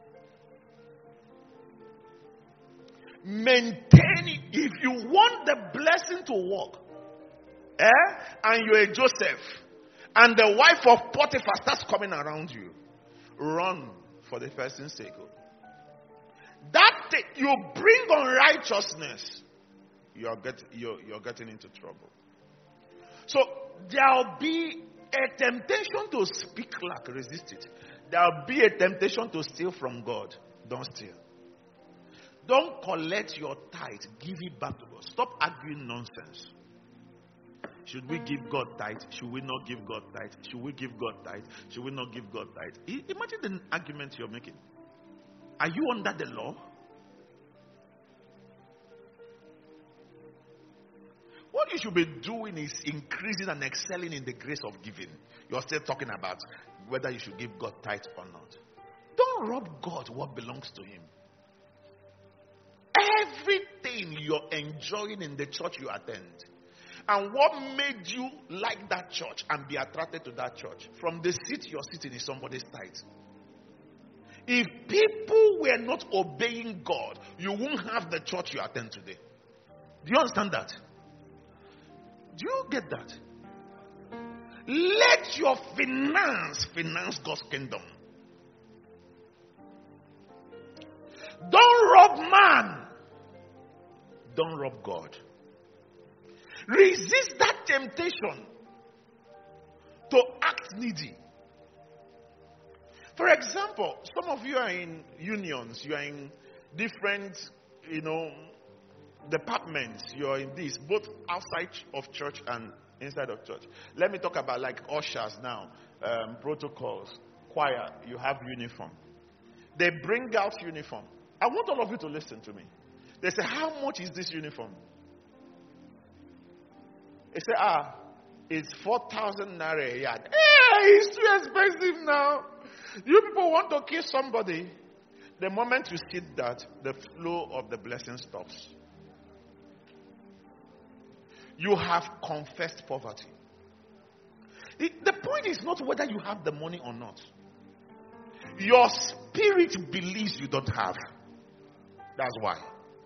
Maintain it. If you want the blessing to work, and you're a Joseph, and the wife of Potiphar starts coming around you, run for the person's sake. That you bring unrighteousness, you're getting into trouble. So there'll be a temptation to speak like, resist it. There'll be a temptation to steal from God. Don't steal. Don't collect your tithe. Give it back to God. Stop arguing nonsense. Should we give God tithe? Should we not give God tithe? Should we give God tithe? Should we not give God tithe? Imagine the argument you're making. Are you under the law? What you should be doing is increasing and excelling in the grace of giving. You're still talking about whether you should give God tithe or not. Don't rob God what belongs to Him. Everything you're enjoying in the church you attend, and what made you like that church and be attracted to that church, from the seat you're sitting is somebody's tithe. If people were not obeying God, you won't have the church you attend today. Do you understand that? Do you get that? Let your finance God's kingdom. Don't rob man. Don't rob God. Resist that temptation to act needy. For example, some of you are in unions, you are in different, departments, you are in this, both outside of church and inside of church. Let me talk about like ushers now, protocols, choir, you have uniform. They bring out uniform. I want all of you to listen to me. They say, how much is this uniform? They say, it's 4,000 naira a yard. Hey, it's too expensive now. You people want to kill somebody. The moment you see that, the flow of the blessing stops. You have confessed poverty. The point is not whether you have the money or not. Your spirit believes you don't have. That's why.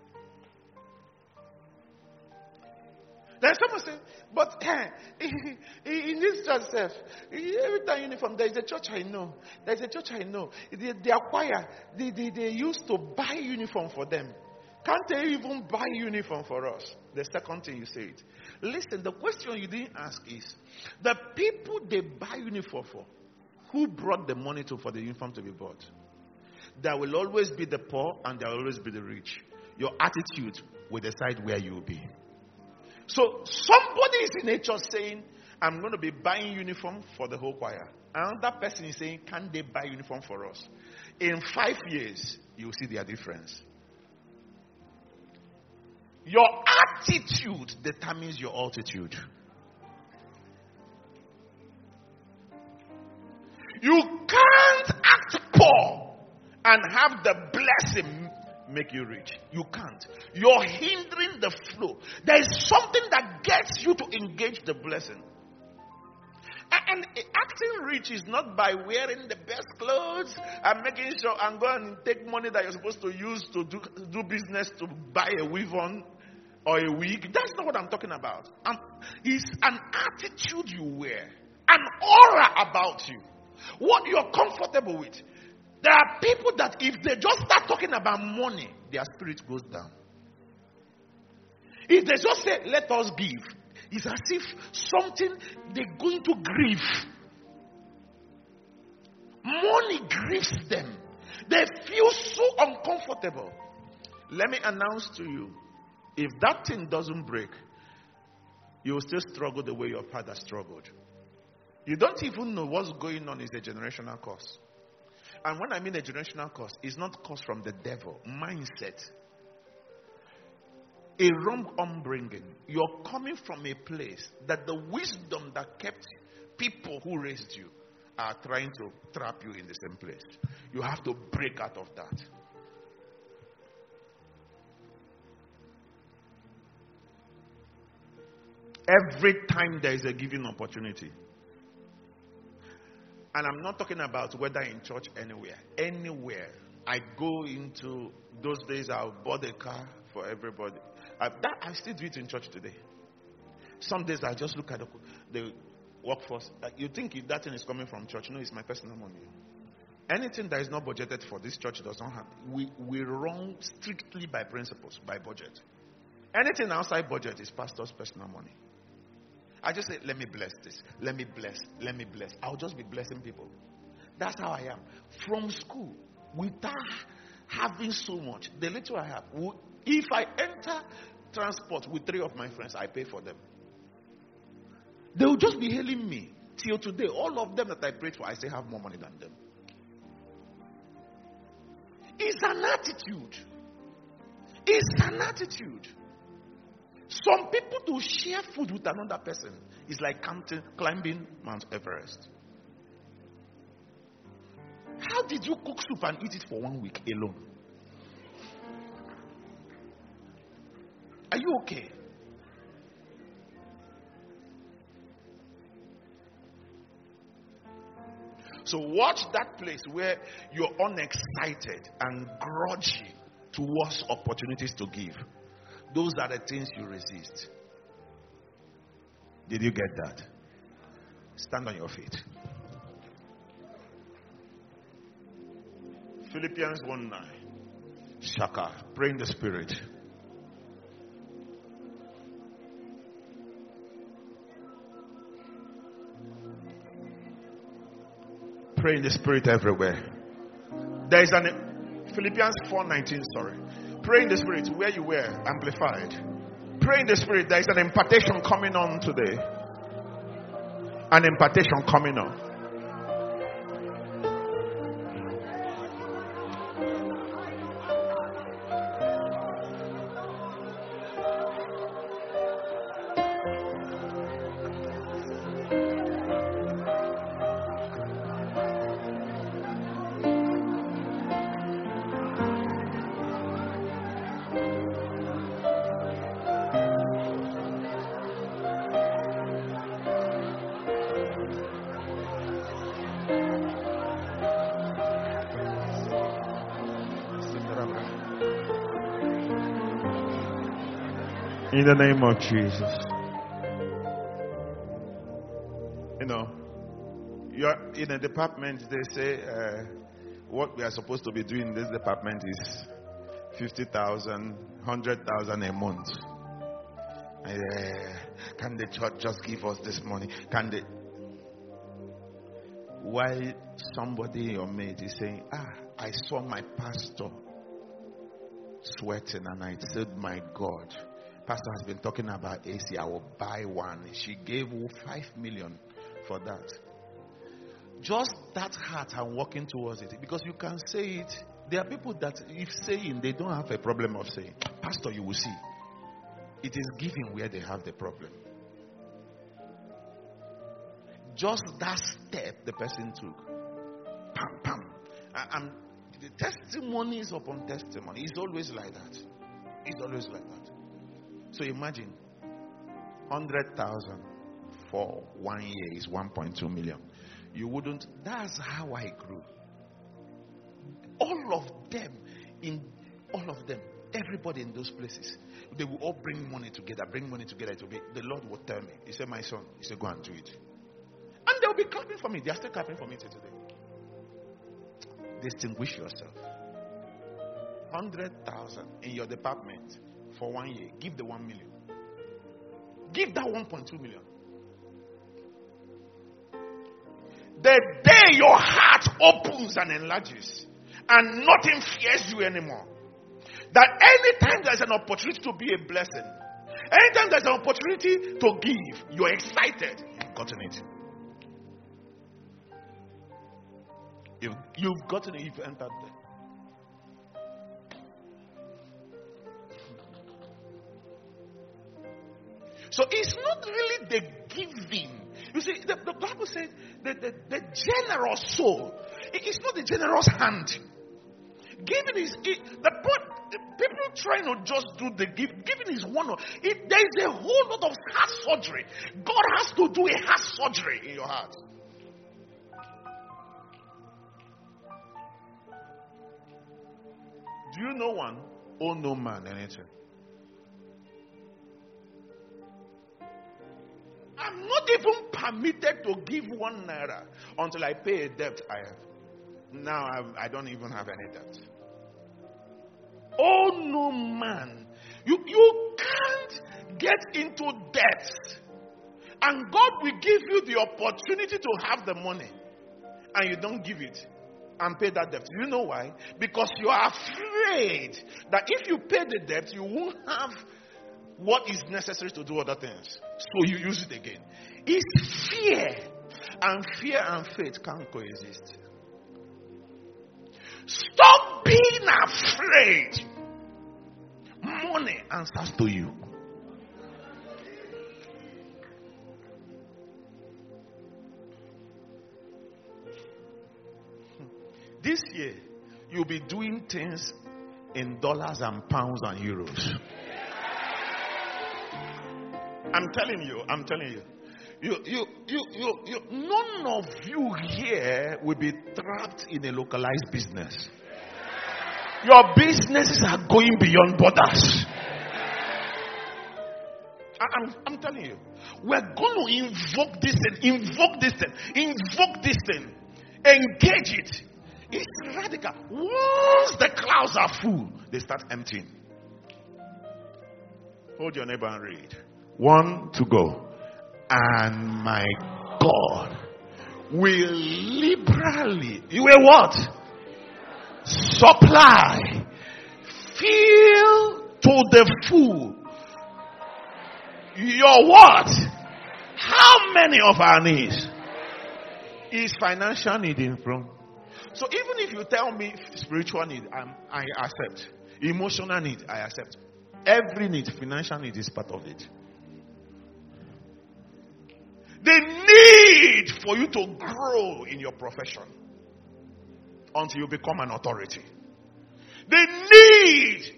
Then someone say, but in this church, every time uniform, there is a church I know. There's a church I know. They acquire, they used to buy uniform for them. Can't they even buy uniform for us? The second thing you said. Listen, the question you didn't ask is, the people they buy uniform for, who brought the money for the uniform to be bought? There will always be the poor and there will always be the rich. Your attitude will decide where you will be. So somebody is in a church saying, I'm going to be buying uniform for the whole choir. Another person is saying, can they buy uniform for us? In 5 years, you will see their difference. Your attitude determines your altitude. You can't act poor and have the blessing make you rich. You can't. You're hindering the flow. There is something that gets you to engage the blessing. And acting rich is not by wearing the best clothes and making sure and go and take money that you're supposed to use to do business to buy a weave on or a wig. That's not what I'm talking about. It's an attitude you wear, an aura about you, what you're comfortable with. There are people that if they just start talking about money, their spirit goes down. If they just say, let us give, it's as if something they're going to grieve. Money grieves them. They feel so uncomfortable. Let me announce to you, if that thing doesn't break, you will still struggle the way your father struggled. You don't even know what's going on is a generational curse. And when I mean a generational curse, it's not curse from the devil. Mindset. A wrong upbringing. You're coming from a place that the wisdom that kept people who raised you are trying to trap you in the same place. You have to break out of that. Every time there is a given opportunity. And I'm not talking about whether in church, anywhere. Anywhere. I go into those days, I bought a car for everybody. I still do it in church today. Some days I just look at the workforce. You think if that thing is coming from church? No, it's my personal money. Anything that is not budgeted for this church does not have. We run strictly by principles, by budget. Anything outside budget is pastor's personal money. I just say, let me bless this. Let me bless. Let me bless. I'll just be blessing people. That's how I am. From school, without having so much, the little I have, if I enter transport with 3 of my friends, I pay for them. They will just be hailing me. Till today, all of them that I prayed for, I still have more money than them. It's an attitude. It's an attitude. Some people to share food with another person is like climbing Mount Everest. How did you cook soup and eat it for 1 week alone? Are you okay? So watch that place where you're unexcited and grudgy towards opportunities to give. Those are the things you resist. Did you get that? Stand on your feet. Philippians 1:9. Shaka. Pray in the spirit. Pray in the spirit everywhere. There is Philippians 4:19, sorry. Pray in the spirit where you were, amplified. Pray in the spirit. There is an impartation coming on today. An impartation coming on. In the name of Jesus. You know, you're in a department, they say what we are supposed to be doing in this department is 50,000, 100,000 a month. Can the church just give us this money? Can they? While somebody in your mate is saying, I saw my pastor sweating and I said, my God, pastor has been talking about AC, I will buy one. She gave 5 million for that. Just that heart and walking towards it. Because you can say it. There are people that if saying, they don't have a problem of saying. Pastor, you will see. It is giving where they have the problem. Just that step the person took. Pam, pam. And the testimonies upon testimony. It's always like that. It's always like that. So imagine 100,000 for 1 year is 1.2 million. You wouldn't. That's how I grew. All of them, everybody in those places, they will all bring money together. The Lord will tell me. He said, my son, he said, go and do it. And they'll be clapping for me. They are still clapping for me till today. Distinguish yourself. 100,000 in your department for 1 year. Give the 1 million. Give that 1.2 million. The day your heart opens and enlarges and nothing fears you anymore. That anytime there's an opportunity to be a blessing, anytime there's an opportunity to give, you're excited. You've gotten it. You've gotten it. You've entered there. So it's not really the giving. You see, the Bible says the generous soul. It's not the generous hand. Giving is the point. People trying to just do the giving. Giving is one of it. There is a whole lot of heart surgery. God has to do a heart surgery in your heart. Do you know one? Oh, no man, anything. I'm not even permitted to give 1 naira until I pay a debt I have. Now I don't even have any debt. Oh no man. You can't get into debt. And God will give you the opportunity to have the money. And you don't give it. And pay that debt. You know why? Because you are afraid that if you pay the debt, you won't have what is necessary to do other things. So you use it again. It's fear. And fear and faith can't coexist. Stop being afraid. Money answers to you. This year, you'll be doing things in dollars and pounds and euros. I'm telling you. None of you here will be trapped in a localized business. Your businesses are going beyond borders. I'm telling you. We're going to invoke this thing. Engage it. It's radical. Once the clouds are full, they start emptying. Hold your neighbor and read. 1 to go. And my God will liberally, you will what? Supply, fill to the full. Your what? How many of our needs? Is financial need in front? So even if you tell me spiritual need, I accept. Emotional need, I accept. Every need, financial need is part of it. The need for you to grow in your profession until you become an authority. The need.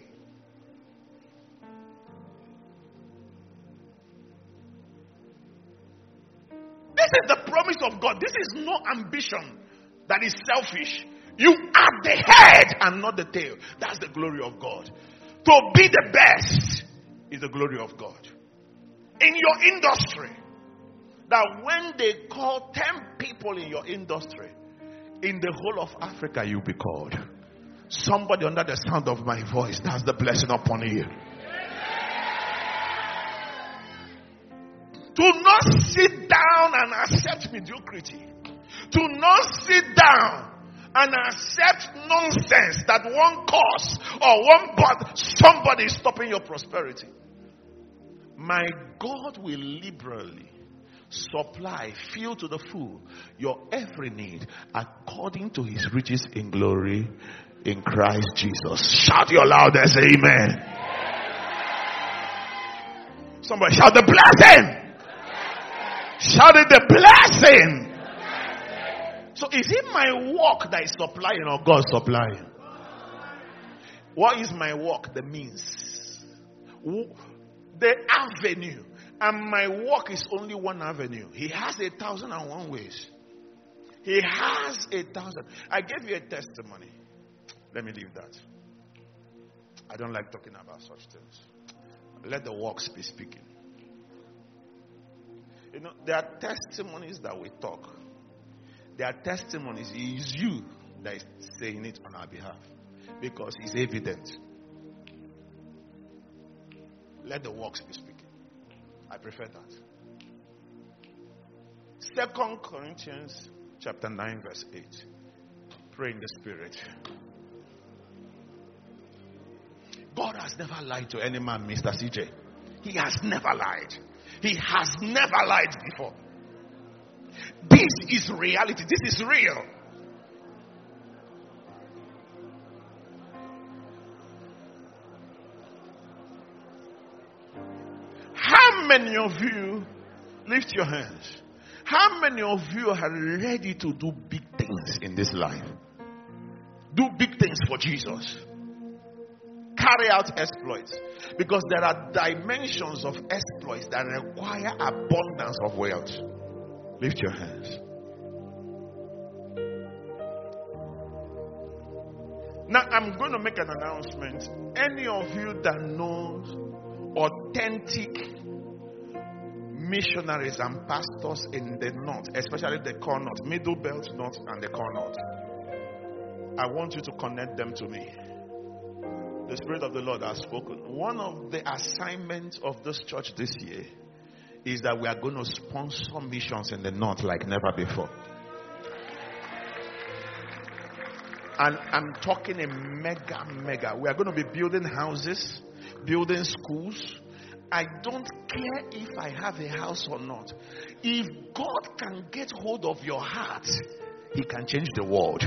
This is the promise of God. This is no ambition that is selfish. You are the head and not the tail. That's the glory of God. To be the best is the glory of God. In your industry, that when they call 10 people in your industry, in the whole of Africa you'll be called. Somebody under the sound of my voice, that's the blessing upon you. Do not sit down and accept mediocrity. Do not sit down and accept nonsense that one cause or one but somebody is stopping your prosperity. My God will liberally supply, fill to the full your every need according to his riches in glory in Christ Jesus. Shout your loudest amen. Somebody shout the blessing. Shout it, the blessing. So is it my work that is supplying or God supplying? What is my work? The means. The avenue. And my work is only one avenue. He has 1,001 ways. He has 1,000. I gave you a testimony. Let me leave that. I don't like talking about such things. Let the works be speaking. You know, there are testimonies that we talk. There are testimonies. It is you that is saying it on our behalf. Because it's evident. Let the works be speaking. I prefer that. 2 Corinthians chapter 9 verse 8. Pray in the Spirit. God has never lied to any man, Mr. CJ. He has never lied. He has never lied before. This is reality. This is real. How many of you, lift your hands, how many of you are ready to do big things in this life? Do big things for Jesus. Carry out exploits. Because there are dimensions of exploits that require abundance of wealth. Lift your hands. Now I'm going to make an announcement. Any of you that knows authentic missionaries and pastors in the north, especially the core north, middle belt north and the core north, I want you to connect them to me. The Spirit of the Lord has spoken. One of the assignments of this church this year is that we are going to sponsor missions in the north like never before. And I'm talking a mega. We are going to be building houses, building schools. I don't care if I have a house or not. If God can get hold of your heart, He can change the world.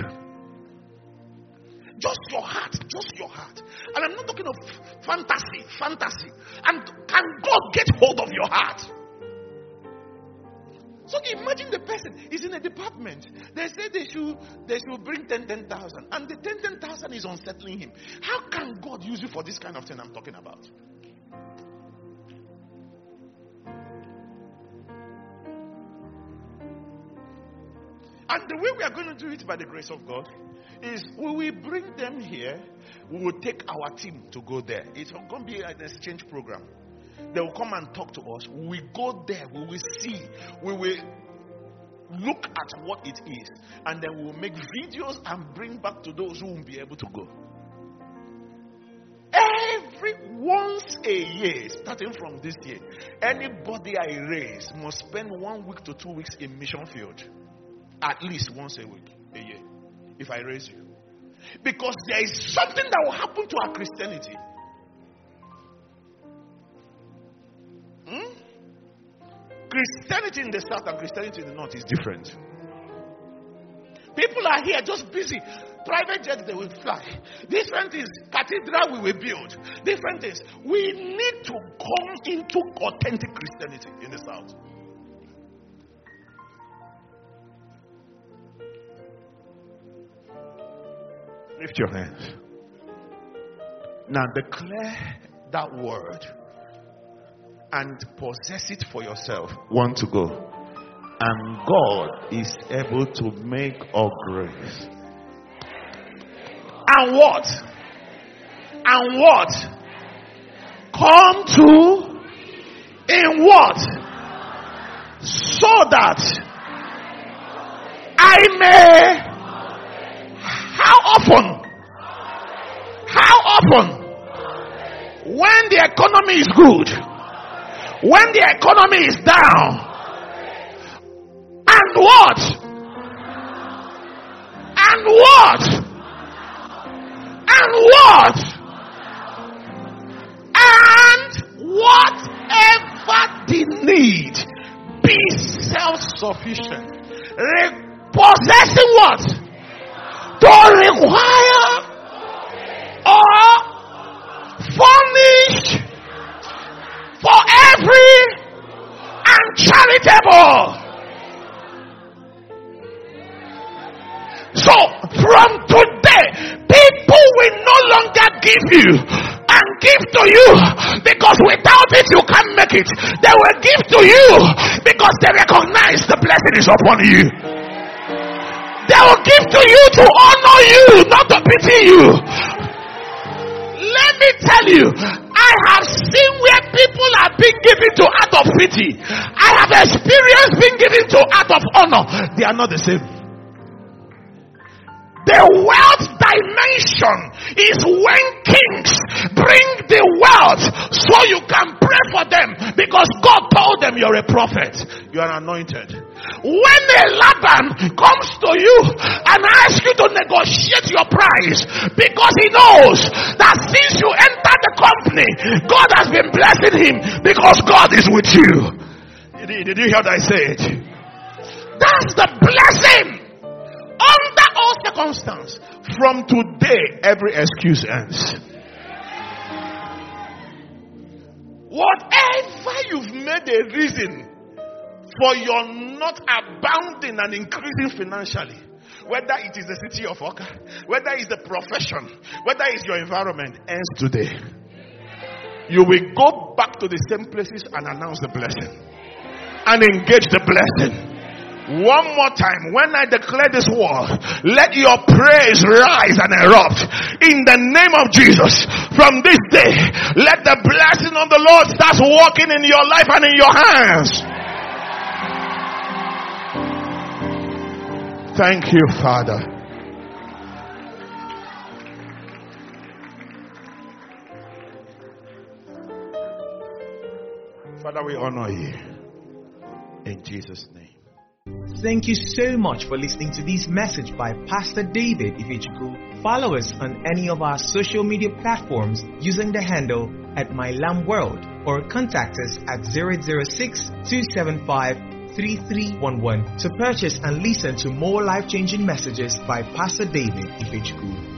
Just your heart. And I'm not talking of fantasy. And can God get hold of your heart? So imagine the person is in a department. They say they should bring 10,000. And the 10,000 is unsettling him. How can God use you for this kind of thing I'm talking about? And the way we are going to do it by the grace of God is we will bring them here. We will take our team to go there. It's going to be an exchange program. They will come and talk to us. We will go there. We will see. We will look at what it is. And then we will make videos and bring back to those who won't be able to go. Once a year, starting from this year, anybody I raise must spend 1 week to 2 weeks in mission field. At least once a week, a year. If I raise you. Because there is something that will happen to our Christianity. Christianity in the south and Christianity in the north is different. People are here just busy. Private jets, they will fly. Different is cathedral we will build. Different is we need to come into authentic Christianity in the south. Lift your hands. Now declare that word and possess it for yourself. Want to go. And God is able to make all grace. And what? And what? come to in what? So that I may. How often? How often? When the economy is good, when the economy is down, and what? And what? And what? And whatever the need, be self-sufficient. Possessing what? To require or furnish for every and charitable. So from today, people will no longer give you and give to you because without it you can't make it. They will give to you because they recognize the blessing is upon you. They will give to you to honor you, not to pity you. Let me tell you, I have seen where people are being given to out of pity. I have experienced being given to out of honor. They are not the same. The wealth dimension is when kings bring the wealth so you can pray for them because God told them you're a prophet. You are anointed. When a Laban comes to you and asks you to negotiate your price because he knows that since you entered the company, God has been blessing him because God is with you. Did you hear what I said? That's the blessing. Under all circumstances, from today, every excuse ends. Whatever you've made a reason for your not abounding and increasing financially, whether it is the city of Oka, whether it's the profession, whether it's your environment, ends today. You will go back to the same places and announce the blessing and engage the blessing. One more time, when I declare this word, let your praise rise and erupt in the name of Jesus. From this day, let the blessing of the Lord start working in your life and in your hands. Thank you, Father. Father, we honor you in Jesus' name. Thank you so much for listening to this message by Pastor David Ifechukwu. Follow us on any of our social media platforms using the handle @MyLambWorld or contact us at 006-275-3311 to purchase and listen to more life-changing messages by Pastor David Ifechukwu.